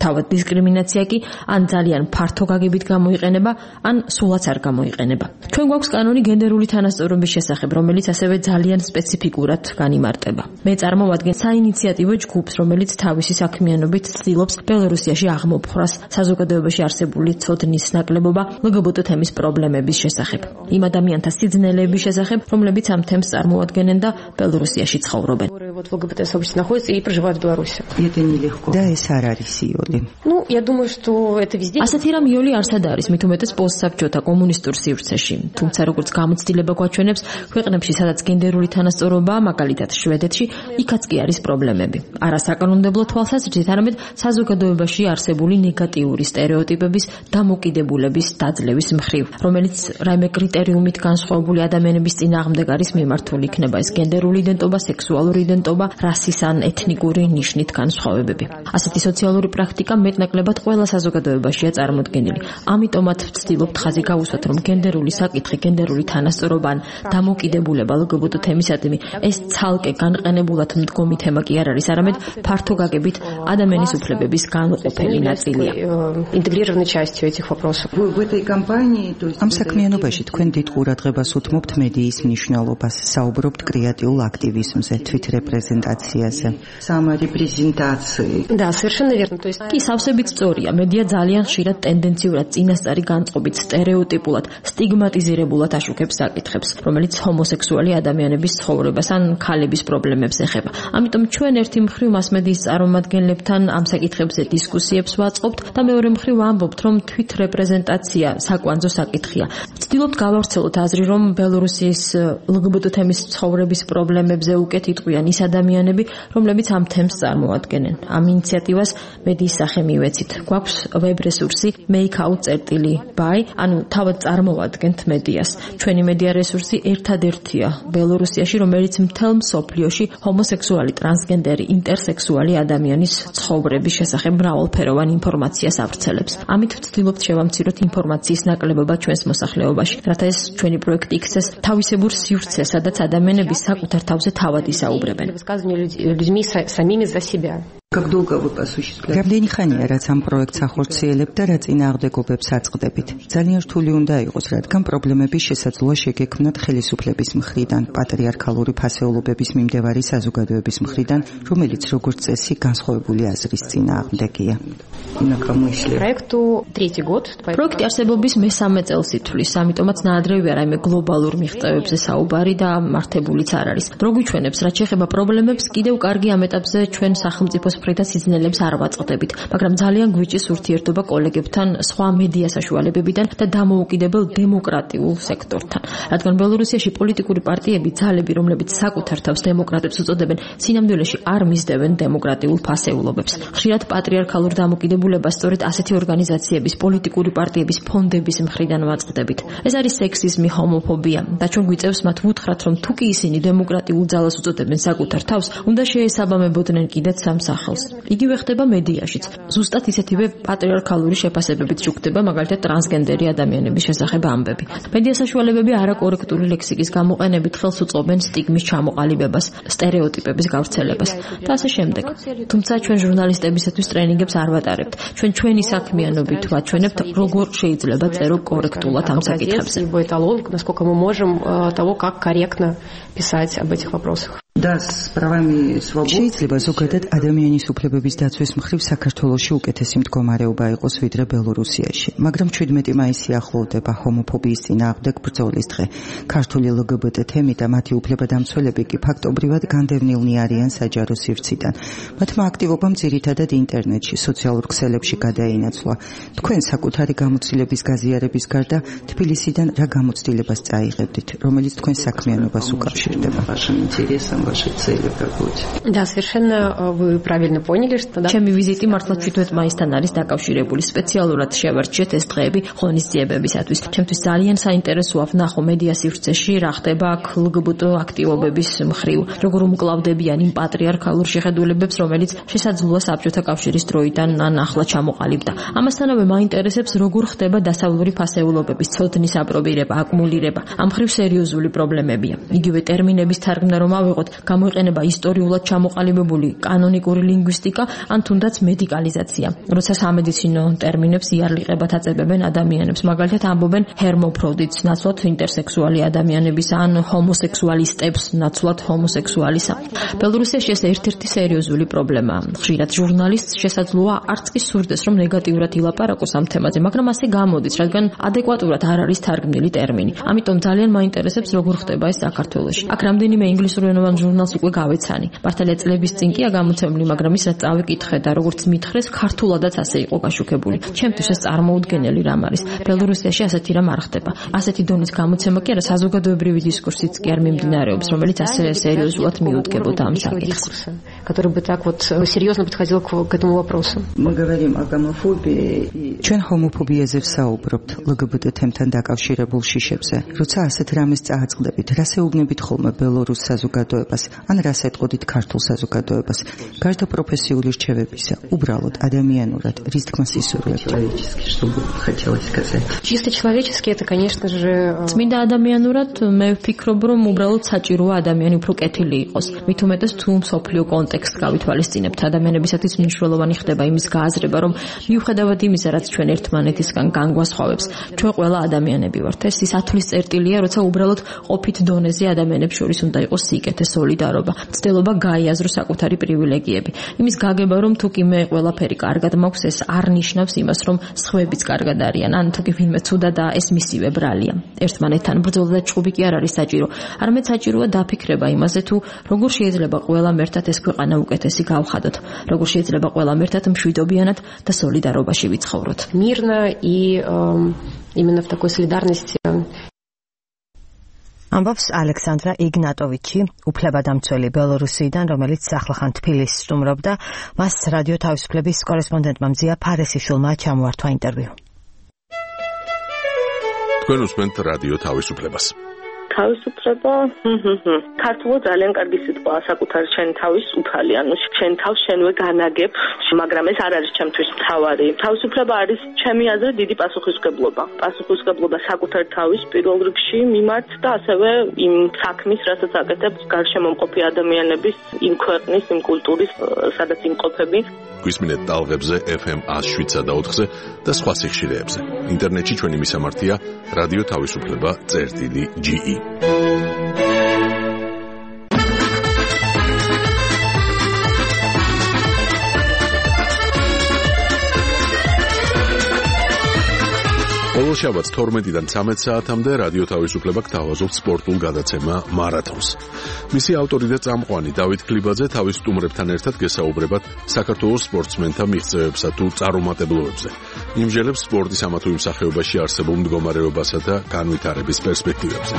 Speaker 6: თავად დისკრიმინაცია კი ან ძალიან ფართო გაგებით გამოიყენება, ან სულაც არ გამოიყენება. ჩვენ გვაქვს კანონი გენდერული თანასწორობის შესახებ, რომელიც ასევე ძალიან სპეციფიკურად განიმარტება. მე წარმოვადგენ საინიციატივო ჯგუფს, რომელიც თავისი საქმიანობით ცდილობს ბელორუსიაში აღმოფხვრას საზოგადოებაში არსებული ცოდნის ნაკლებობა LGBT თემის პრობლემების შესახებ. იმ ადამიანთა სიძნელეების შესახებ, რომლებიც ამ თემს წარმოადგენენ და ბელორუსიაში ცხოვრობენ.
Speaker 3: Вот в ЛГБТ-сообществе находятся и проживают в Беларуси.
Speaker 7: Это нелегко. Да, ეს არ არის იოლი.
Speaker 3: Ну, я думаю, что это везде.
Speaker 6: ასეთი რამ იოლი არსად არის, მით უმეტეს პოსტსაბჭოთა კომუნისტურ სივრცეში. თუმცა როგორც გამოცდილება გვაჩვენებს, ქვეყნებში, სადაც გენდერული თანასწორობაა, მაგალითად შვედეთში, იქაც კი არის პრობლემები. არა საკანონმდებლო თვალსაზრისით, არამედ საზოგადოებაში არსებული ნეგატიური სტერეოტიპების დამოკიდებულების დაძლევის მხრივ, რომელიც რაიმე კრიტერიუმით განსხვავებული ადამიანების წინააღმდეგ არის მიმართული, იქნება ეს გენდერული იდენტობა, სექსუალური იდენტობა, რასის ან ეთნიკური ნიშნით განსხვავებები. ასეთი სოციალური პრაქტიკა მეტნაკლებად ყველა საზოგადოებაშია წარმოდგენილი. ამიტომაც ვცდილობთ ხაზი გავუსვათ, რომ გენდერული საკითხი, გენდერული თანასწორობა ან დამოკიდებულება LGBT თემისადმი ეს ცალკე განყენებულად მდგომი თემა კი არ არის, არამედ ფართო გაგებით ადამიანის უფლებების განუყოფელი ნაწილია.
Speaker 3: Интегрированной частью этих вопросов.
Speaker 7: В этой кампании, то есть ამ საქმიანობაში თქვენ დიდ ყურადღებას უთმობთ მედიის მნიშვნელობას, საუბრობთ კრეატიულ აქტივიზმზე, თვითრეპრეზენტაციაზე, саморепрезентации.
Speaker 3: Да, совершенно верно. То есть
Speaker 6: კი სავსებით სწორია, მედია ძალიან ხშირად ტენდენციურად წინასწარი განწყობით სტერეოტიპულად, სტიგმატიზირებულად აშუქებს საკითხებს, რომელიც ჰომოსექსუალი ადამიანების ცხოვრებას ან ქალების პრობლემებს ეხება. ამიტომ ჩვენ ერთი მხრივ მასმედიის წარმომადგენლებთან ამ საკითხებზე დისკუსიებს ვაწყობთ და მეორე მხრივ ვამბობთ, რომ თვითრეპრეზენტაცია საკვანძო საკითხია. ვცდილობთ გავავრცელოთ აზრი, რომ ბელორუსიის LGBT თემის ცხოვრების პრობლემებზე უკეთ იტყვიან ის ადამიანები, რომლებიც ამ თემს წარმოადგენენ. ამ ინიციატივას მედიის სახე მივეცით. გვაქვს ვებ რესურსი makeout.by, ანუ თავად წარმოვადგენთ მედიას. ჩვენი მედია რესურსი ერთადერთია ბელორუსიაში, რომელიც მთელ მსოფლიოში ჰომოსექსუალი, ტრანსგენდერი, ინტერსექსუალი ადამიანის ცხოვრების შესახებ მრავალფეროვან ინფორმაციას ავრცელებს. ამით ვცდილობთ შევამციროთ ინფორმაციის ნაკლებობა ჩვენს მოსახლეობაში, რათა ეს ჩვენი პროექტი იქცეს თავისებურ სივრცეს, სადაც ადამიანები საკუთარ თავზე თავად ისაუბრებენ.
Speaker 3: людьми самими за себя.
Speaker 7: Как долго вы осуществляете? Რამდენი ხანია რაც ამ პროექტს ახორციელებთ და რა წინააღმდეგობებს აწყდებით? ძალიან რთული უნდა იყოს, რადგან პრობლემების შესაძლოა შეგექმნათ ხელისუფლების მხრიდან, პატრიარქალური ფასეულობების მიმდევარი საზოგადოების მხრიდან, რომელიც როგორც წესი განსხვავებული აზრის წინააღმდეგია.
Speaker 3: Проекту третий год.
Speaker 6: პროექტი არსებობის მესამე წელს ითვლის, ამიტომაც ნაადრევია რაიმე გლობალურ მიღწევებზე საუბარი და მართებულიც არ არის. რო გვიჩვენებს, რაც შეეხება პრობლემებს, კიდევ კარგი ამ ეტაპზე ჩვენ სახელმწიფოს მხრიდან სიძნელებს არ ვაწყდებით, მაგრამ ძალიან გვიჭირს ურთიერთობა კოლეგებთან, სხვა მედია საშუალებებიდან და დამოუკიდებელ დემოკრატიულ სექტორთან. რადგან ბელორუსიაში პოლიტიკური პარტიები, ძალები, რომლებიც საკუთარ თავს დემოკრატებს უწოდებენ, სინამდვილეში არ მისდევენ დემოკრატიულ ფასეულობებს. ხშირად პატრიარქალურ დამოკიდებულებას სწორედ ასეთი ორგანიზაციების, პოლიტიკური პარტიების ფონდების მხრიდან ვაწყდებით. ეს არის სექსიზმი, ჰომოფობია და ჩვენ გვიწევს მათ ვუთხრათ, რომ თუ კი ისინი დემოკრატიულ ძალას უწოდებენ საკუთარ თავს, უნდა შეესაბამებოდნენ კიდეც ამ სახელს. იგივე ხდება მედიაშიც. ზუსტად ისეთივე პატრიარქალური შეფასებებით შუქდება მაგალითად ტრანსგენდერი ადამიანების შესახებ ამბები. მედია საშუალებები არაკორექტული ლექსიკის გამოყენებით ხელს უწყობენ სტიგმის ჩამოყალიბებას, სტერეოტიპების გავრცელებას და ასე შემდეგ. თუმცა ჩვენ ჟურნალისტებისათვის ტრენინგებს არ ვატარებთ. ჩვენ ჩვენი საქმიანობით ვაჩვენებთ, როგორ შეიძლება წერო კორექტულად ამ საკითხებზე.
Speaker 3: Насколько мы можем того, как корректно писать об этих вопросах.
Speaker 7: Да, с правами свободы. შეიძლება ზოგადად ადამიანის უფლებების დაცვის მხრივ საქართველოში უკეთესი მდგომარეობა იყოს ვიდრე ბელორუსიაში, მაგრამ 17 მაისი ახლოვდება ჰომოფობიის წინააღმდეგ ბრძოლის დღე. ქართული LGBT თემი და მათი უფლებადამცველები კი ფაქტობრივად განდევნილნი არიან საჯარო სივრციდან. მათმა აქტივობამ ძირითადად ინტერნეტში, სოციალურ ქსელებში გადაინაცვლა. თქვენ საკუთარი გამოცდილების გაზიარების გარდა თბილისიდან რა გამოცდილებას წაიღებდით, რომელიც თქვენ საქმიანობას უკავშირდება?
Speaker 3: ваши цели какой-то. Да, совершенно вы правильно поняли, что да.
Speaker 6: ჩემი ვიზიტი მართლაც 17 მაისთან არის დაკავშირებული. სპეციალურად შევარჩიეთ ეს დღეები ღონისძიებებისათვის. ჩემთვის ძალიან საინტერესოა ვნახო მედია სივრცეში რა ხდება აქ LGBT აქტივობების მხრივ, როგორ უმკლავდებიან იმ პატრიარქალურ შეხედულებებს, რომელიც შესაძლოა საბჭოთა კავშირის დროიდან ან ახლა ჩამოყალიბდა. ამასთანავე მაინტერესებს როგორ ხდება დასავლური ფასეულობების ცოდნის აპრობირება, აკუმულირება. ამ მხრივ სერიოზული პრობლემებია. იგივე ტერმინების თარგმნა რომ ავიღოთ, გამოიყენება ისტორიულად ჩამოყალიბებული კანონიკური ლინგვისტიკა ან თუნდაც მედიკალიზაცია. როცა სამედიცინო ტერმინებს იარლიყებად აწებებენ ადამიანებს, მაგალითად ამბობენ ჰერმოფროდიტს ნაცვლად ინტერსექსუალი ადამიანების ან ჰომოსექსუალისტებს ნაცვლად ჰომოსექსუალისა. ბელორუსიაში ეს ერთ-ერთი სერიოზული პრობლემაა. ხშირად ჟურნალისტს შესაძლოა არც კი სურდეს, რომ ნეგატიურად ილაპარაკოს ამ თემაზე, მაგრამ ასე გამოდის, რადგან ადეკვატურად არ არის თარგმნილი ტერმინი. ამიტომ ძალიან მაინტერესებს, როგორ ხდება ეს საქართველოში. აქ რამდენიმე ინგლისურენოვან ჟურნალს უკვე გავეცანი. მართალია წლების წინ კი გამოცემული, მაგრამ ისაც წავიკითხე და როგორც მითხრეს, ქართულადაც ასე იყო გაშუქებული. ჩემთვის ეს წარმოუდგენელი რამ არის. ბელორუსიაში ასეთი რამ არ ხდება. ასეთი დონის გამოცემა კი არა, საზოგადოებრივი დისკურსიც კი არ მიმდინარეობს, რომელიც ასე სერიოზულად მიუდგებოდა ამ საკითხს.
Speaker 3: который бы так вот серьезно подходил к этому вопросу.
Speaker 7: Мы говорим о гомофобии. ჩვენ ჰომოფობიაზე ვსაუბრობთ LGBT თემთან დაკავშირებულ შიშებზე. როცა ასეთ რამეს წააწყდებით, რას ეუბნებით ხოლმე ბელორუს საზოგადოებას, ან რას ეტყოდით ქართულ საზოგადოებას? გარდა პროფესიული რჩევებისა, უბრალოდ ადამიანურად, რის თქმას ისურვებთ?
Speaker 3: Чисто человечески это, конечно же,
Speaker 6: წმინდა ადამიანურად მე ვფიქრობ, რომ უბრალოდ საჭიროა ადამიანი უფრო კეთილი იყოს. მით უმეტეს თუ მსოფლიო კონტექსტს გავითვალისწინებთ, ადამიანებისათვის მნიშვნელოვანი ხდება იმის გააზრება, რომ მიუხედავად იმისა, რაც ჩვენ ერთმანეთისგან განგვასხვავებს, ჩვენ ყველა ადამიანები ვართ. ეს ის ათვლის წერტილია, როცა უბრალოდ ყოფით დონეზე ადამიანებს შორის უნდა იყოს სიკეთე, სოლიდარობა, ცდილობა გაიაზროს საკუთარი პრივილეგიები. იმის გაგება, რომ თუ კი მე ყველაფერი კარგად მაქვს, ეს არ ნიშნავს იმას, რომ სხვაებიც კარგად არიან, ან თუ კი ვინმე ცუდა და ეს მისივე ბრალია. ერთმანეთთან ბრძოლა და ჭუბი კი არ არის საჭირო. არამედ საჭიროა დაფიქრება იმაზე, თუ როგორ შეიძლება ყველამ ერთად ეს ქვეყანა უკეთესი გავხადოთ, როგორ შეიძლება ყველამ ერთად მშვიდობიანად და სოლიდარობაში ვიცხოვროთ.
Speaker 3: Мирно и именно в такой солидарности.
Speaker 2: ამბობს ალექსანდრა იგნატოვიჩი, უფლებადამცველი ბელორუსიდან, რომელიც ახლახან თბილისს სტუმრობდა. მას რადიო თავისუფლების კორესპონდენტმა მზია ფარესიშვილმა ჩამოართვა ინტერვიუ.
Speaker 15: თქვენ უსმენთ რადიო თავისუფლებას.
Speaker 16: თავისუფლება, ქართულად ძალიან კარგი სიტყვაა, საკუთარი შენი თავის უფალი, ანუ შენ თავს შენვე განაგებ, მაგრამ ეს არ არის ჩემთვის მთავარი. თავისუფლება არის ჩემი აზრით დიდი პასუხისმგებლობა. პასუხისმგებლობა საკუთარი თავის პირველ რიგში მიმართ და ასევე იმ საქმის, რასაც აკეთებ გარშემო მყოფი ადამიანების, იმ ქვეყნის, იმ კულტურის, სადაც იმყოფები.
Speaker 15: გვისმინეთ ტალღებზე FM 107.4-ზე და სხვა სიხშირეებზე. ინტერნეტში ჩვენი მისამართია რადიო თავისუფლება.ge. ყოველ შაბათს 12-დან 13 საათამდე რადიო თავისუფლება გთავაზობთ სპორტულ გადაცემა მარათონს. მისი ავტორი და წამყვანი დავით ქლიბაძე თავის სტუმრებთან ერთად გესაუბრებათ საქართველოს სპორტსმენთა მიღწევებსა თუ წარუმატებლობებზე. იმჟელებს სპორტის ამა თუ იმ სახეობაში არსებულ მდგომარეობასა და განვითარების პერსპექტივებზე.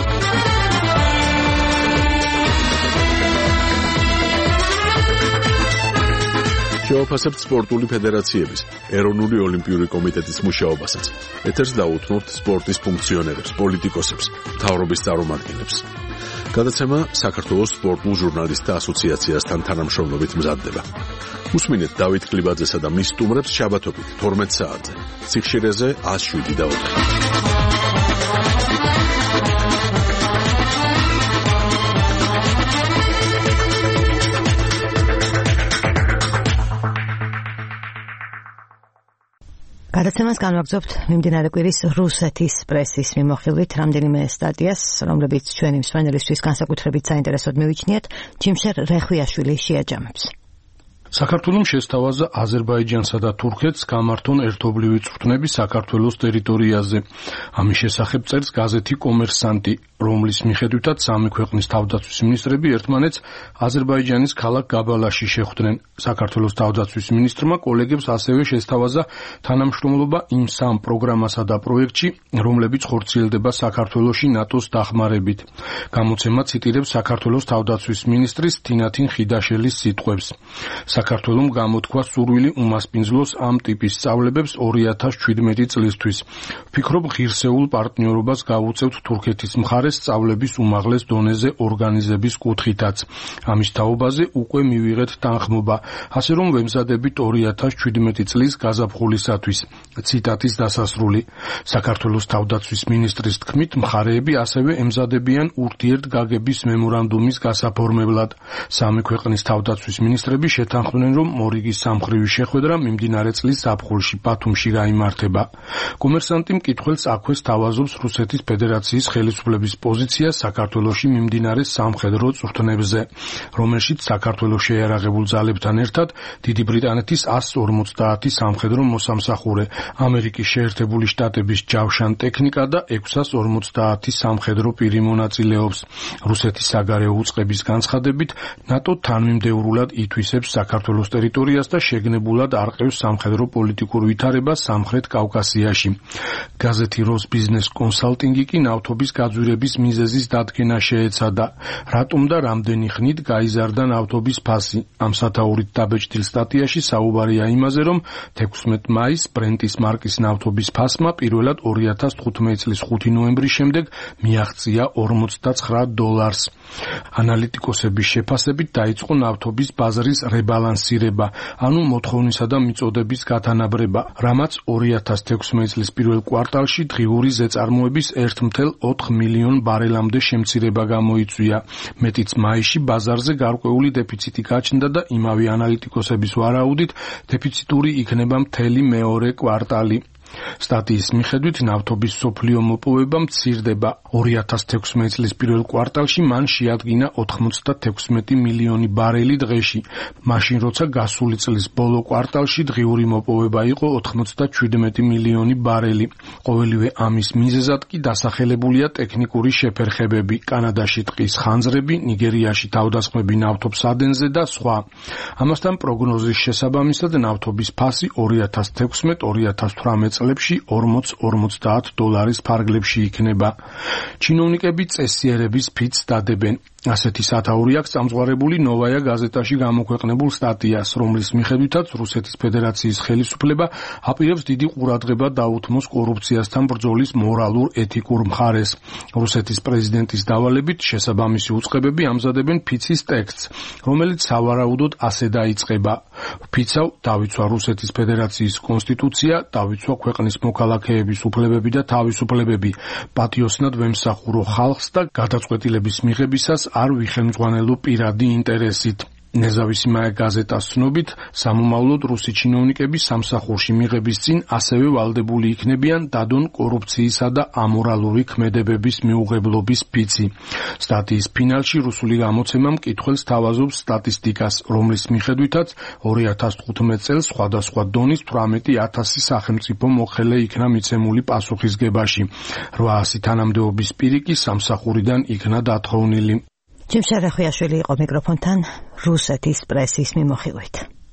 Speaker 15: შევაფასებთ სპორტული ფედერაციების, ეროვნული ოლიმპიური კომიტეტის მუშაობასაც. ეთერს დაუთმობთ სპორტის ფუნქციონერებს, პოლიტიკოსებს, მთავრობის წარმომადგენლებს. გადაცემა საქართველოს სპორტულ ჟურნალისტთა ასოციაციასთან თანამშრომლობით მზადდება. უსმინეთ დავით ქლიბაძესა და მის სტუმრებს შაბათობით 12 საათზე. სიხშირეზე 107.4.
Speaker 2: გადაცემას განვაგრძობთ მიმდინარე კვირის რუსეთის პრესის მიმოხილვით რამდენიმე სტატიას, რომლებიც ჩვენი მსმენელისთვის განსაკუთრებით საინტერესოდ მივიჩნიათ, ჯიმშერ რეხვიაშვილი შეაჯამებს.
Speaker 8: საქართველოს შესთავაზა აზერბაიჯანსა და თურქეთს გამართონ ერთობლივი წვრთნები საქართველოს ტერიტორიაზე. ამის შესახებ წერს გაზეთი კომერსანტი, რომლის მიხედვითაც სამი ქვეყნის თავდაცვის მინისტრები ერთმანეთს აზერბაიჯანის ქალაქ გაბალაში შეხვდნენ. საქართველოს თავდაცვის მინისტრმა კოლეგებს ასევე შესთავაზა თანამშრომლობა იმ სამ პროგრამასა და პროექტში, რომლებიც ხორციელდება საქართველოში ნატოს დახმარებით. გამოცემა ციტირებს საქართველოს თავდაცვის მინისტრის თინათინ ხიდაშელის სიტყვებს. საქართველოს გამოთქვა სურვილი უმასპინძლოს ამ ტიპის სწავლებებს 2017 წლისთვის. ვფიქრობ, ღირსეულ პარტნიორობას გავუწევთ თურქეთის მხარეს სწავლების უმაღლეს დონეზე ორგანიზების კუთხითაც. ამის თაობაზე უკვე მივიღეთ თანხმობა, ასე რომ ვემზადებით 2017 წლის გაზაფხულისათვის. ციტატის დასასრული. საქართველოს თავდაცვის მინისტრის თქმით, მხარეები ასევე ემზადებიან ურთიერთგაგების მემორანდუმის გასაფორმებლად. სამი ქვეყნის თავდაცვის მინისტრები შეთანხმდნენ, რომ მორიგის სამხრივი შეხვედრა მიმდინარე წლის ზაფხულში ბათუმში გაიმართება. კომერსანტი მკითხველს აქვე სთავაზობს რუსეთის ფედერაციის ხელისუფლების პოზიცია საქართველოში მიმდინარე სამხედრო წვრთნებზე, რომელშიც საქართველოს შეიარაღებულ ძალებთან ერთად დიდი ბრიტანეთის 150 სამხედრო მოსამსახურე, ამერიკის შეერთებული შტატების ჯავშან ტექნიკა და 650 სამხედრო პირი მონაწილეობს. რუსეთის საგარეო უწყების განცხადებით, ნატო თანმიმდევრულად ითვისებს საქართველოს ტერიტორიას და შეგნებულად არყევს სამხედრო პოლიტიკურ ვითარებას სამხრეთ კავკასიაში. გაზეთი როსბიზნეს კონსალტინგი კი ნავთობის გაძვირების მიზეზის დადგენა შეეცადა. რატომ და რამდენი ხნით გაიზარდა ნავთობის ფასი? ამ სათაურით დაბეჭდილ სტატიაში საუბარია იმაზე, რომ 16 მაისს ბრენტის მარკის ნავთობის ფასმა პირველად 2015 წლის 5 ნოემბრის შემდეგ მიაღწია $49. ანალიტიკოსების შეფასებით დაიწყო ნავთობის ბაზრის rebalansირება, ანუ მოთხოვნისა და მიწოდების გათანაბრება, რამაც 2016 წლის პირველ კვარტალში დღიური ზეწარმოების 1,4 მილიონ ბარელამდე შემცირება გამოიწვია. მეტიც მაისში ბაზარზე გარკვეული დეფიციტი გაჩნდა და იმავე ანალიტიკოსების ვარაუდით დეფიციტური იქნება მთელი მეორე კვარტალი. სტატიის მიხედვით ნავთობის სოფლიო მოპოვება მცირდება. 2016 წლის პირველ კვარტალში მან შეადგინა 96 მილიონი ბარელი დღეში, მაშინ როცა გასული წლის ბოლო კვარტალში დღიური მოპოვება იყო 97 მილიონი ბარელი. ყოველივე ამის მიზეზად კი დასახელებულია ტექნიკური შეფერხებები, კანადაში ტყის ხანძრები, ნიგერიაში თავდასხმები ნავთობსადენზე და სხვა. ამასთან პროგნოზის შესაბამისად ნავთობის ფასი 2016-2018 წლებში $40-50 ფარგლებში იქნება. ჩინოვნიკები წესიერების ფიცს დადებენ. ასეთი სათაური აქვს წამზღარებული ნოვაია გაზეტაში გამოქვეყნებულ სტატიას, რომლის მიხედვითაც რუსეთის ფედერაციის ხელისუფლება აპირებს დიდი ყურადღება დაუთმოს კორუფციასთან ბრძოლის მორალურ-ეთიკურ მხარეს. რუსეთის პრეზიდენტის დავალებით შესაბამისი უწყებები ამზადებენ ფიცის ტექსტს, რომელიც სავარაუდოდ ასე დაიწყება. ფიცავ დავიცვა რუსეთის ფედერაციის კონსტიტუცია, დავიცვა ქვეყნის მოქალაქეების უფლებები და თავისუფლებები, პატიოსნად ვემსახურო ხალხს და გადაწყვეტილების მიღებისას არ ვიხელმძღვანელო პირადი ინტერესით. ნეზავისიმაია გაზეტას ცნობით, სამომავლოდ რუსი ჩინოვნიკები სამსახურში მიღების წინ ასევე ვალდებული იქნებიან დადონ კორუფციისა და ამორალური ქმედებების მიუღებლობის ფიცი. სტატიის ფინალში რუსული გამოცემა მკითხველს თავაზობს სტატისტიკას, რომლის მიხედვითაც 2015 წელს სხვადასხვა დონის 18,000 სახელმწიფო მოხელე იქნა მიცემული პასუხისგებაში. 800 თანამდებობის პირი კი სამსახურიდან იქნა დათხოვნილი.
Speaker 2: ჯიმშარე ხვიაშვილი იყო მიკროფონთან რუსეთის პრესის მიმოხილვით.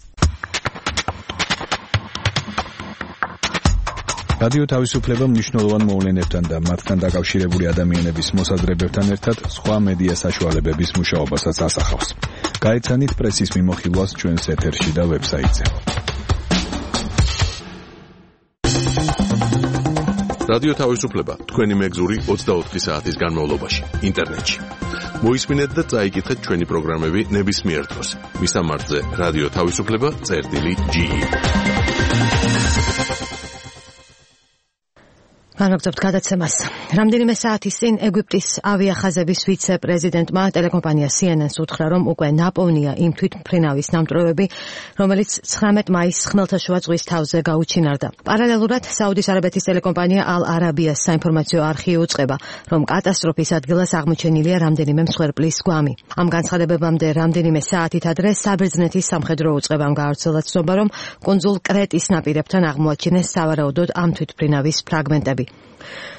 Speaker 1: რადიო თავისუფლება მნიშვნელოვან მოვლენებთან და მათთან დაკავშირებული ადამიანების მოსაზრებებთან ერთად სხვა მედია საშუალებების მუშაობასაც ასახავს. გაეცანით პრესის მიმოხილვას ჩვენს ეთერში და ვებსაიტზე.
Speaker 15: რადიო თავისუფლება თქვენი მეგზური 24 საათის განმავლობაში ინტერნეტში. მოისმინეთ და წაიკითხეთ ჩვენი პროგრამები ნებისმიერ დროს. მისამართზე რადიო თავისუფლება.ge.
Speaker 2: განაგრძობთ გადაცემას. რამდენიმე საათის წინ ეგვიპტის ავიახაზების ვიცე-პრეზიდენტმა ტელეკომპანია CNN-ს უთხრა, რომ უკვე ნაპოვნია იმ თვითმფრინავის ნამტვრევები, რომელიც 19 მაისს ხმელთაშუა ზღვის თავზე გაუჩინარდა. პარალელურად საუდის არაბეთის ტელეკომპანია Al-Arabiya-ს საინფორმაციო არხი უწყება, რომ კატასტროფის ადგილას აღმოჩენილია რამდენიმე მსხვერპლის გვამი. ამ განცხადებებამდე რამდენიმე საათით ადრე საბერძნეთის სამხედრო უწყებამ გაავრცელა ცნობა, რომ კუნძულ კრეტის ნაპირებთან აღმოაჩინეს სავარაუდოდ ამ თვითმფრინავის ფრაგმენტები.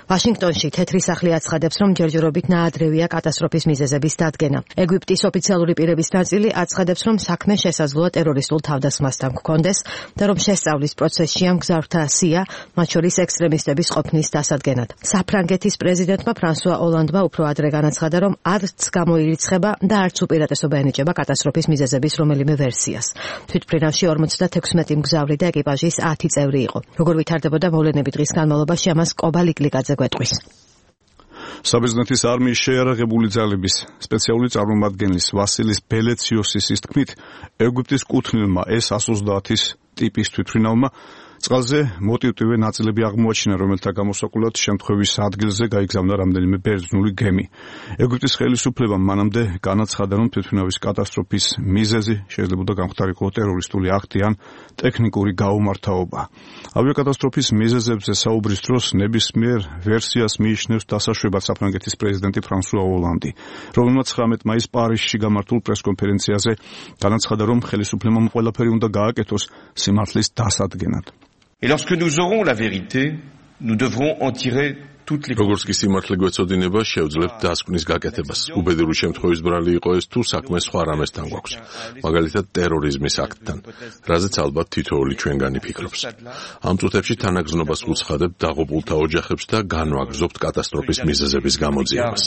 Speaker 2: ვაშინგტონში თეთრი სახლი აცხადებს, რომ ჯერჯერობით ნაადრევია კატასტროფის მიზეზების დადგენა. ეგვიპტის ოფიციალური პირების ნაწილი აცხადებს, რომ საქმე შესაძლოა ტერორისტულ თავდასხმასთან გქონდეს და რომ შესწავლის პროცესშია მგზავრთა სია, მათ შორის ექსტრემისტების ყოფნის დასადგენად. საფრანგეთის პრეზიდენტმა ფრანსუა ოლანდმა უფრო ადრე განაცხადა, რომ არც გამოირიცხება და არც უპირატესობა ენიჭება კატასტროფის მიზეზების რომელიმე ვერსიას. თვითმფრინავში 56 მგზავრი და ეკიპაჟის 10 წევრი იყო. როგორ ვითარდებოდა მოვლენები დღის განმავლობაში, ამას კობა ლიკლიკაძე გვეტყვის.
Speaker 1: საბერძნეთის არმიის შეიარაღებული ძალების სპეციალური წარმომადგენლის ვასილის ბელეციოსის თქმით, ეგვიპტის კუთვნილმა S-130-ის ტიპის თვითმფრინავმა წყალზე მოტივტივე ნაწილები აღმოაჩინა, რომელთა გამოსაკვლად შემთხვევის ადგილზე გაიგზავნა რამდენიმე ბერძნული გემი. ეგვიპტის ხელისუფლებამ მანამდე განაცხადა, რომ თვითმფრინავის კატასტროფის მიზეზი შეიძლება გამختارიყო ტერორისტული აქტი ან ტექნიკური გაუმართავობა. ავიაკატასტროფის მიზეზებზე საუბრის დროს ნებისმიერ ვერსიას მიიჩნევს დასაშვებად საფრანგეთის პრეზიდენტი ფრანსუა ოლანდი, რომელმაც 19 მაისს პარიზში გამართულ პრესკონფერენციაზე განაცხადა, რომ ხელისუფლებამ ყველაფერი უნდა გააკეთოს სიმართლის დასადგენად.
Speaker 9: Et lorsque nous aurons la vérité, nous devrons en tirer toutes les
Speaker 15: როგორც კი სიმართლე გვეცოდინება, შევძლებთ დასკვნის გაკეთებას. უბედური შემთხვევის ბრალი იყო ეს თუ საქმე სხვა რამესთან გვაქვს. მაგალითად ტერორიზმის აქტთან, რაზეც ალბათ თითოეული ჩვენგანი ფიქრობს. ამ წუთებში თანაგზნობას ვუცხადებთ დაღუპულთა ოჯახებს და განვაგრძობთ კატასტროფის მიზეზების გამოძიებას.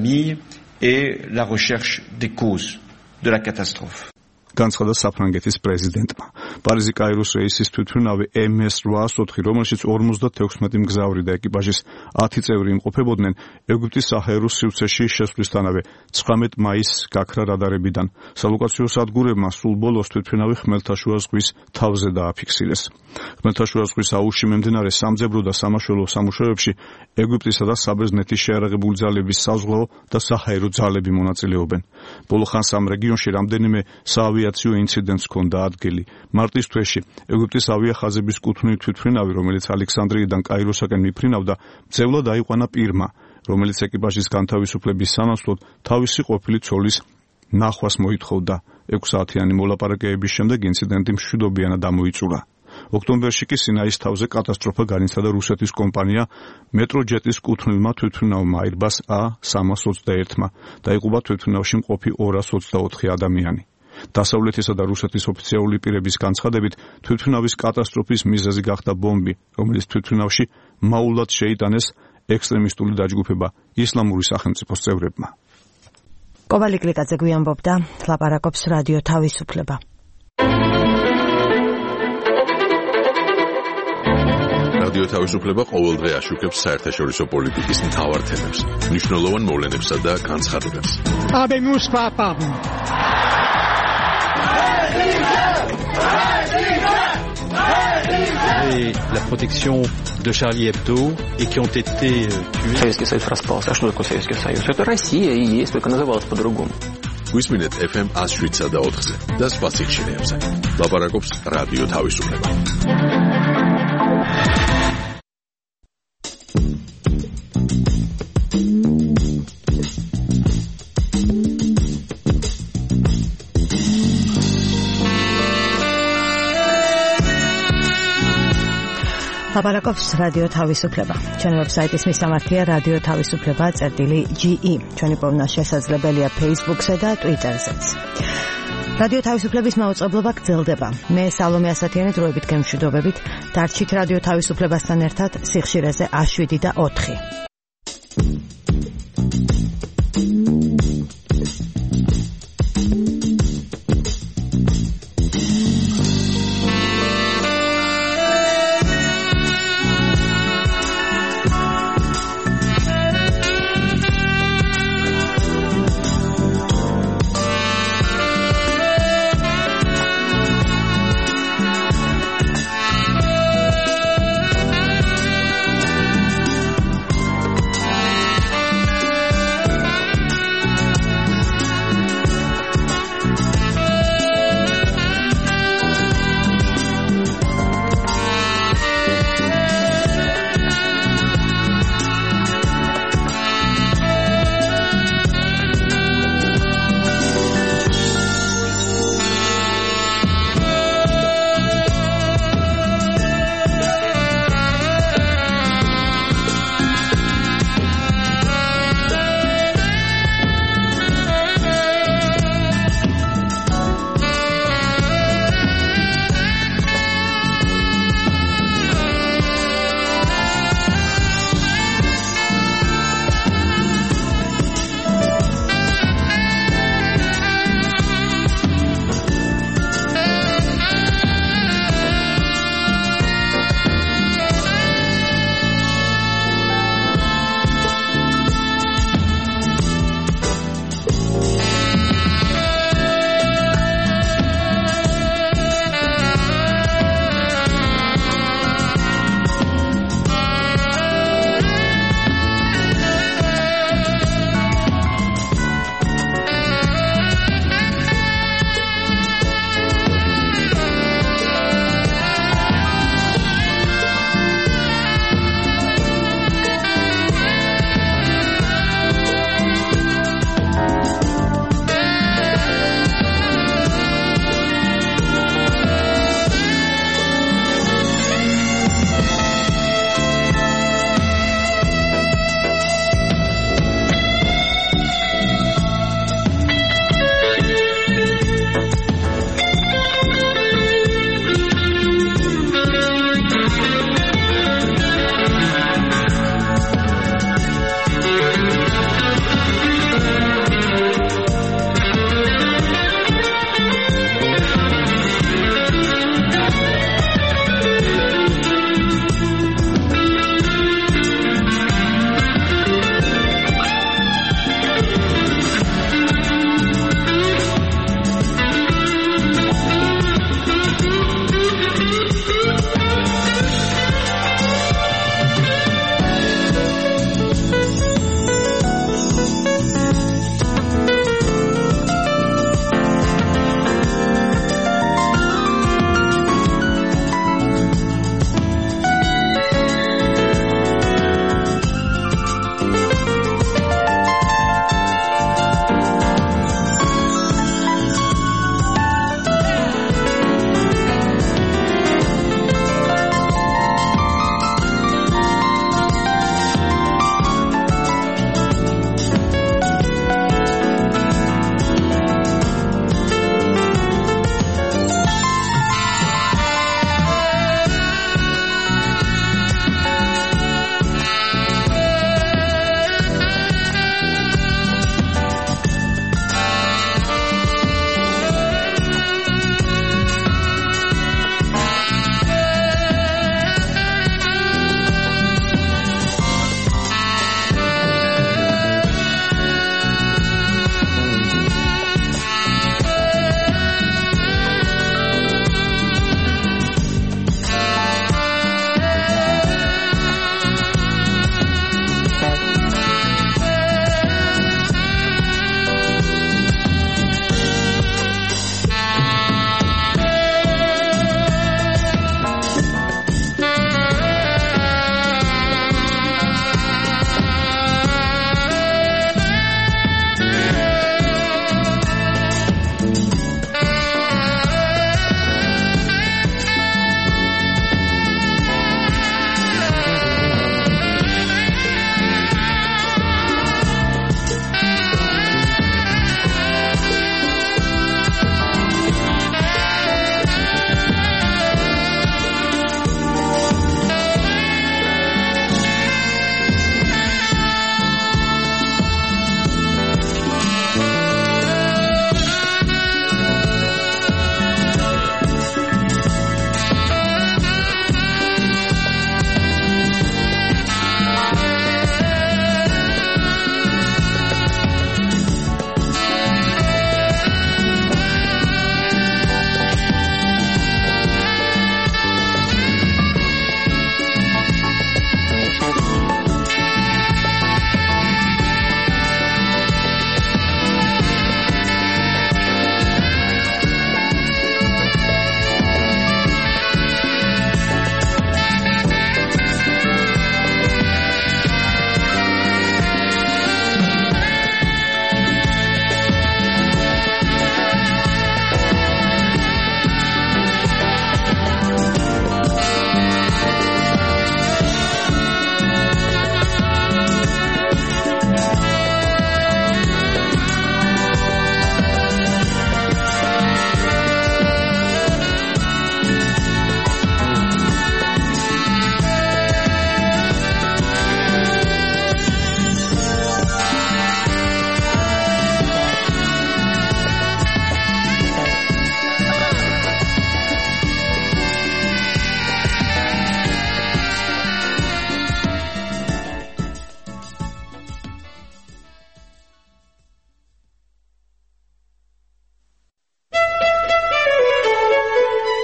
Speaker 9: et la recherche des causes de la catastrophe.
Speaker 1: განცხადა საფრანგეთის პრეზიდენტმა. პარიზი-კაიროს რეისის თვითმფრინავი MS-804, რომელშიც 56 მგზავრი და ეკიპაჟის 10 წევრი იმყოფებოდნენ, ეგვიპტის საჰაერო სივრცეში შესვლისთანავე 19 მაისს გაქრა რადარებიდან. სალოკაციო სადგურებმა სულ ბოლოს თვითმფრინავი ხმელთაშუა ზღვის თავზე დააფიქსირეს. ხმელთაშუა ზღვის აუზში მიმდინარე სამძებრო და სამაშველო სამუშაოებში ეგვიპტისა და საბერძნეთის შეიარაღებული ძალების საზღვაო და საჰაერო ძალები მონაწილეობენ. ბოლო ხანს ამ რეგიონში რამდენიმე საავიაციო ინციდენტს ჰქონდა ადგილი. მარტის თვეში ეგვიპტის ავიახაზების კუთვნილი თვითმფრინავი, რომელიც ალექსანდრიიდან კაიროსაკენ მიფრინავდა, მძევლად აიყვანა პირმა, რომელიც ეკიპაჟის განთავისუფლების სანაცვლოდ თავისი ყოფილი ცოლის ნახვას მოითხოვდა. 6 საათიანი მოლაპარაკებების შემდეგ ინციდენტი მშვიდობიანად ამოიწურა. ოქტომბერში კი სინაის თავზე კატასტროფა განიცადა რუსეთის კომპანია მეტროჯეტის კუთვნილმა თვითმფრინავმა Airbus A321-მა. დაიღუპა თვითმფრინავში მყოფი 224 ადამიანი. დასავლეთისა და რუსეთის ოფიციალური პირების განცხადებით, თვითმფრინავის კატასტროფის მიზეზი გახდა ბომბი, რომელიც თვითმფრინავში მაულად შეიტანეს ექსტრემისტული დაჯგუფება ისლამური სახელმწიფოს წევრებმა.
Speaker 2: კობა ლიკლიკაძე გვიანბობდა, ლაპარაკობს რადიო თავისუფლება.
Speaker 15: რადიო თავისუფლება ყოველდღე აშუქებს საერთაშორისო პოლიტიკის მთავარ თემებს, მნიშვნელოვან მოვლენებსა და განცხადებებს.
Speaker 10: Et la protection de Charlie Hebdo et qui ont été tués.
Speaker 11: Советский Союз распался. А что такое Советский Союз? Это Россия и есть, только называлась по-другому.
Speaker 15: Висминет FM 107.4-ზე და სხვა სიხშირეებზე. ლაპარაკობს რადიო თავისუფლება.
Speaker 2: ლაპარაკობს რადიო თავისუფლება. ჩვენი ვებსაიტის მისამართია რადიო თავისუფლება.ge. ჩვენი პოვნა შესაძლებელია Facebook-ზე და Twitter-ზეც. რადიო თავისუფლების მაუწყებლობა გრძელდება. მე სალომე ასათიანი დროებით გემშვიდობებით. დარჩით რადიო თავისუფლებასთან ერთად სიხშირეზე A7 და 4.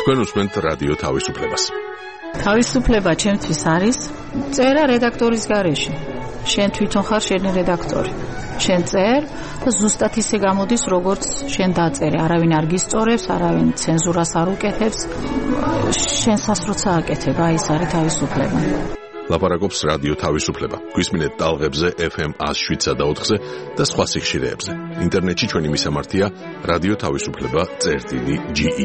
Speaker 15: თქვენ უსმენთ რადიო თავისუფლებას.
Speaker 4: თავისუფლება ჩემთვის არის წერა რედაქტორის გარეშე. შენ თვითონ ხარ შენი რედაქტორი. შენ წერ და ზუსტად ისე გამოდის, როგორც შენ დაწერე. არავინ არ გისწორებს, არავინ ცენზურას არ უკეთებს. შენ სასროცა აკეთებ, აი ეს არის თავისუფლება.
Speaker 15: ლაპარაკობს რადიო თავისუფლება. გვისმინეთ ტალღებზე FM 107.4-ზე და სხვა სიხშირეებზე. ინტერნეტში ჩვენი მისამართია რადიო თავისუფლება.ge.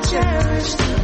Speaker 23: cherished.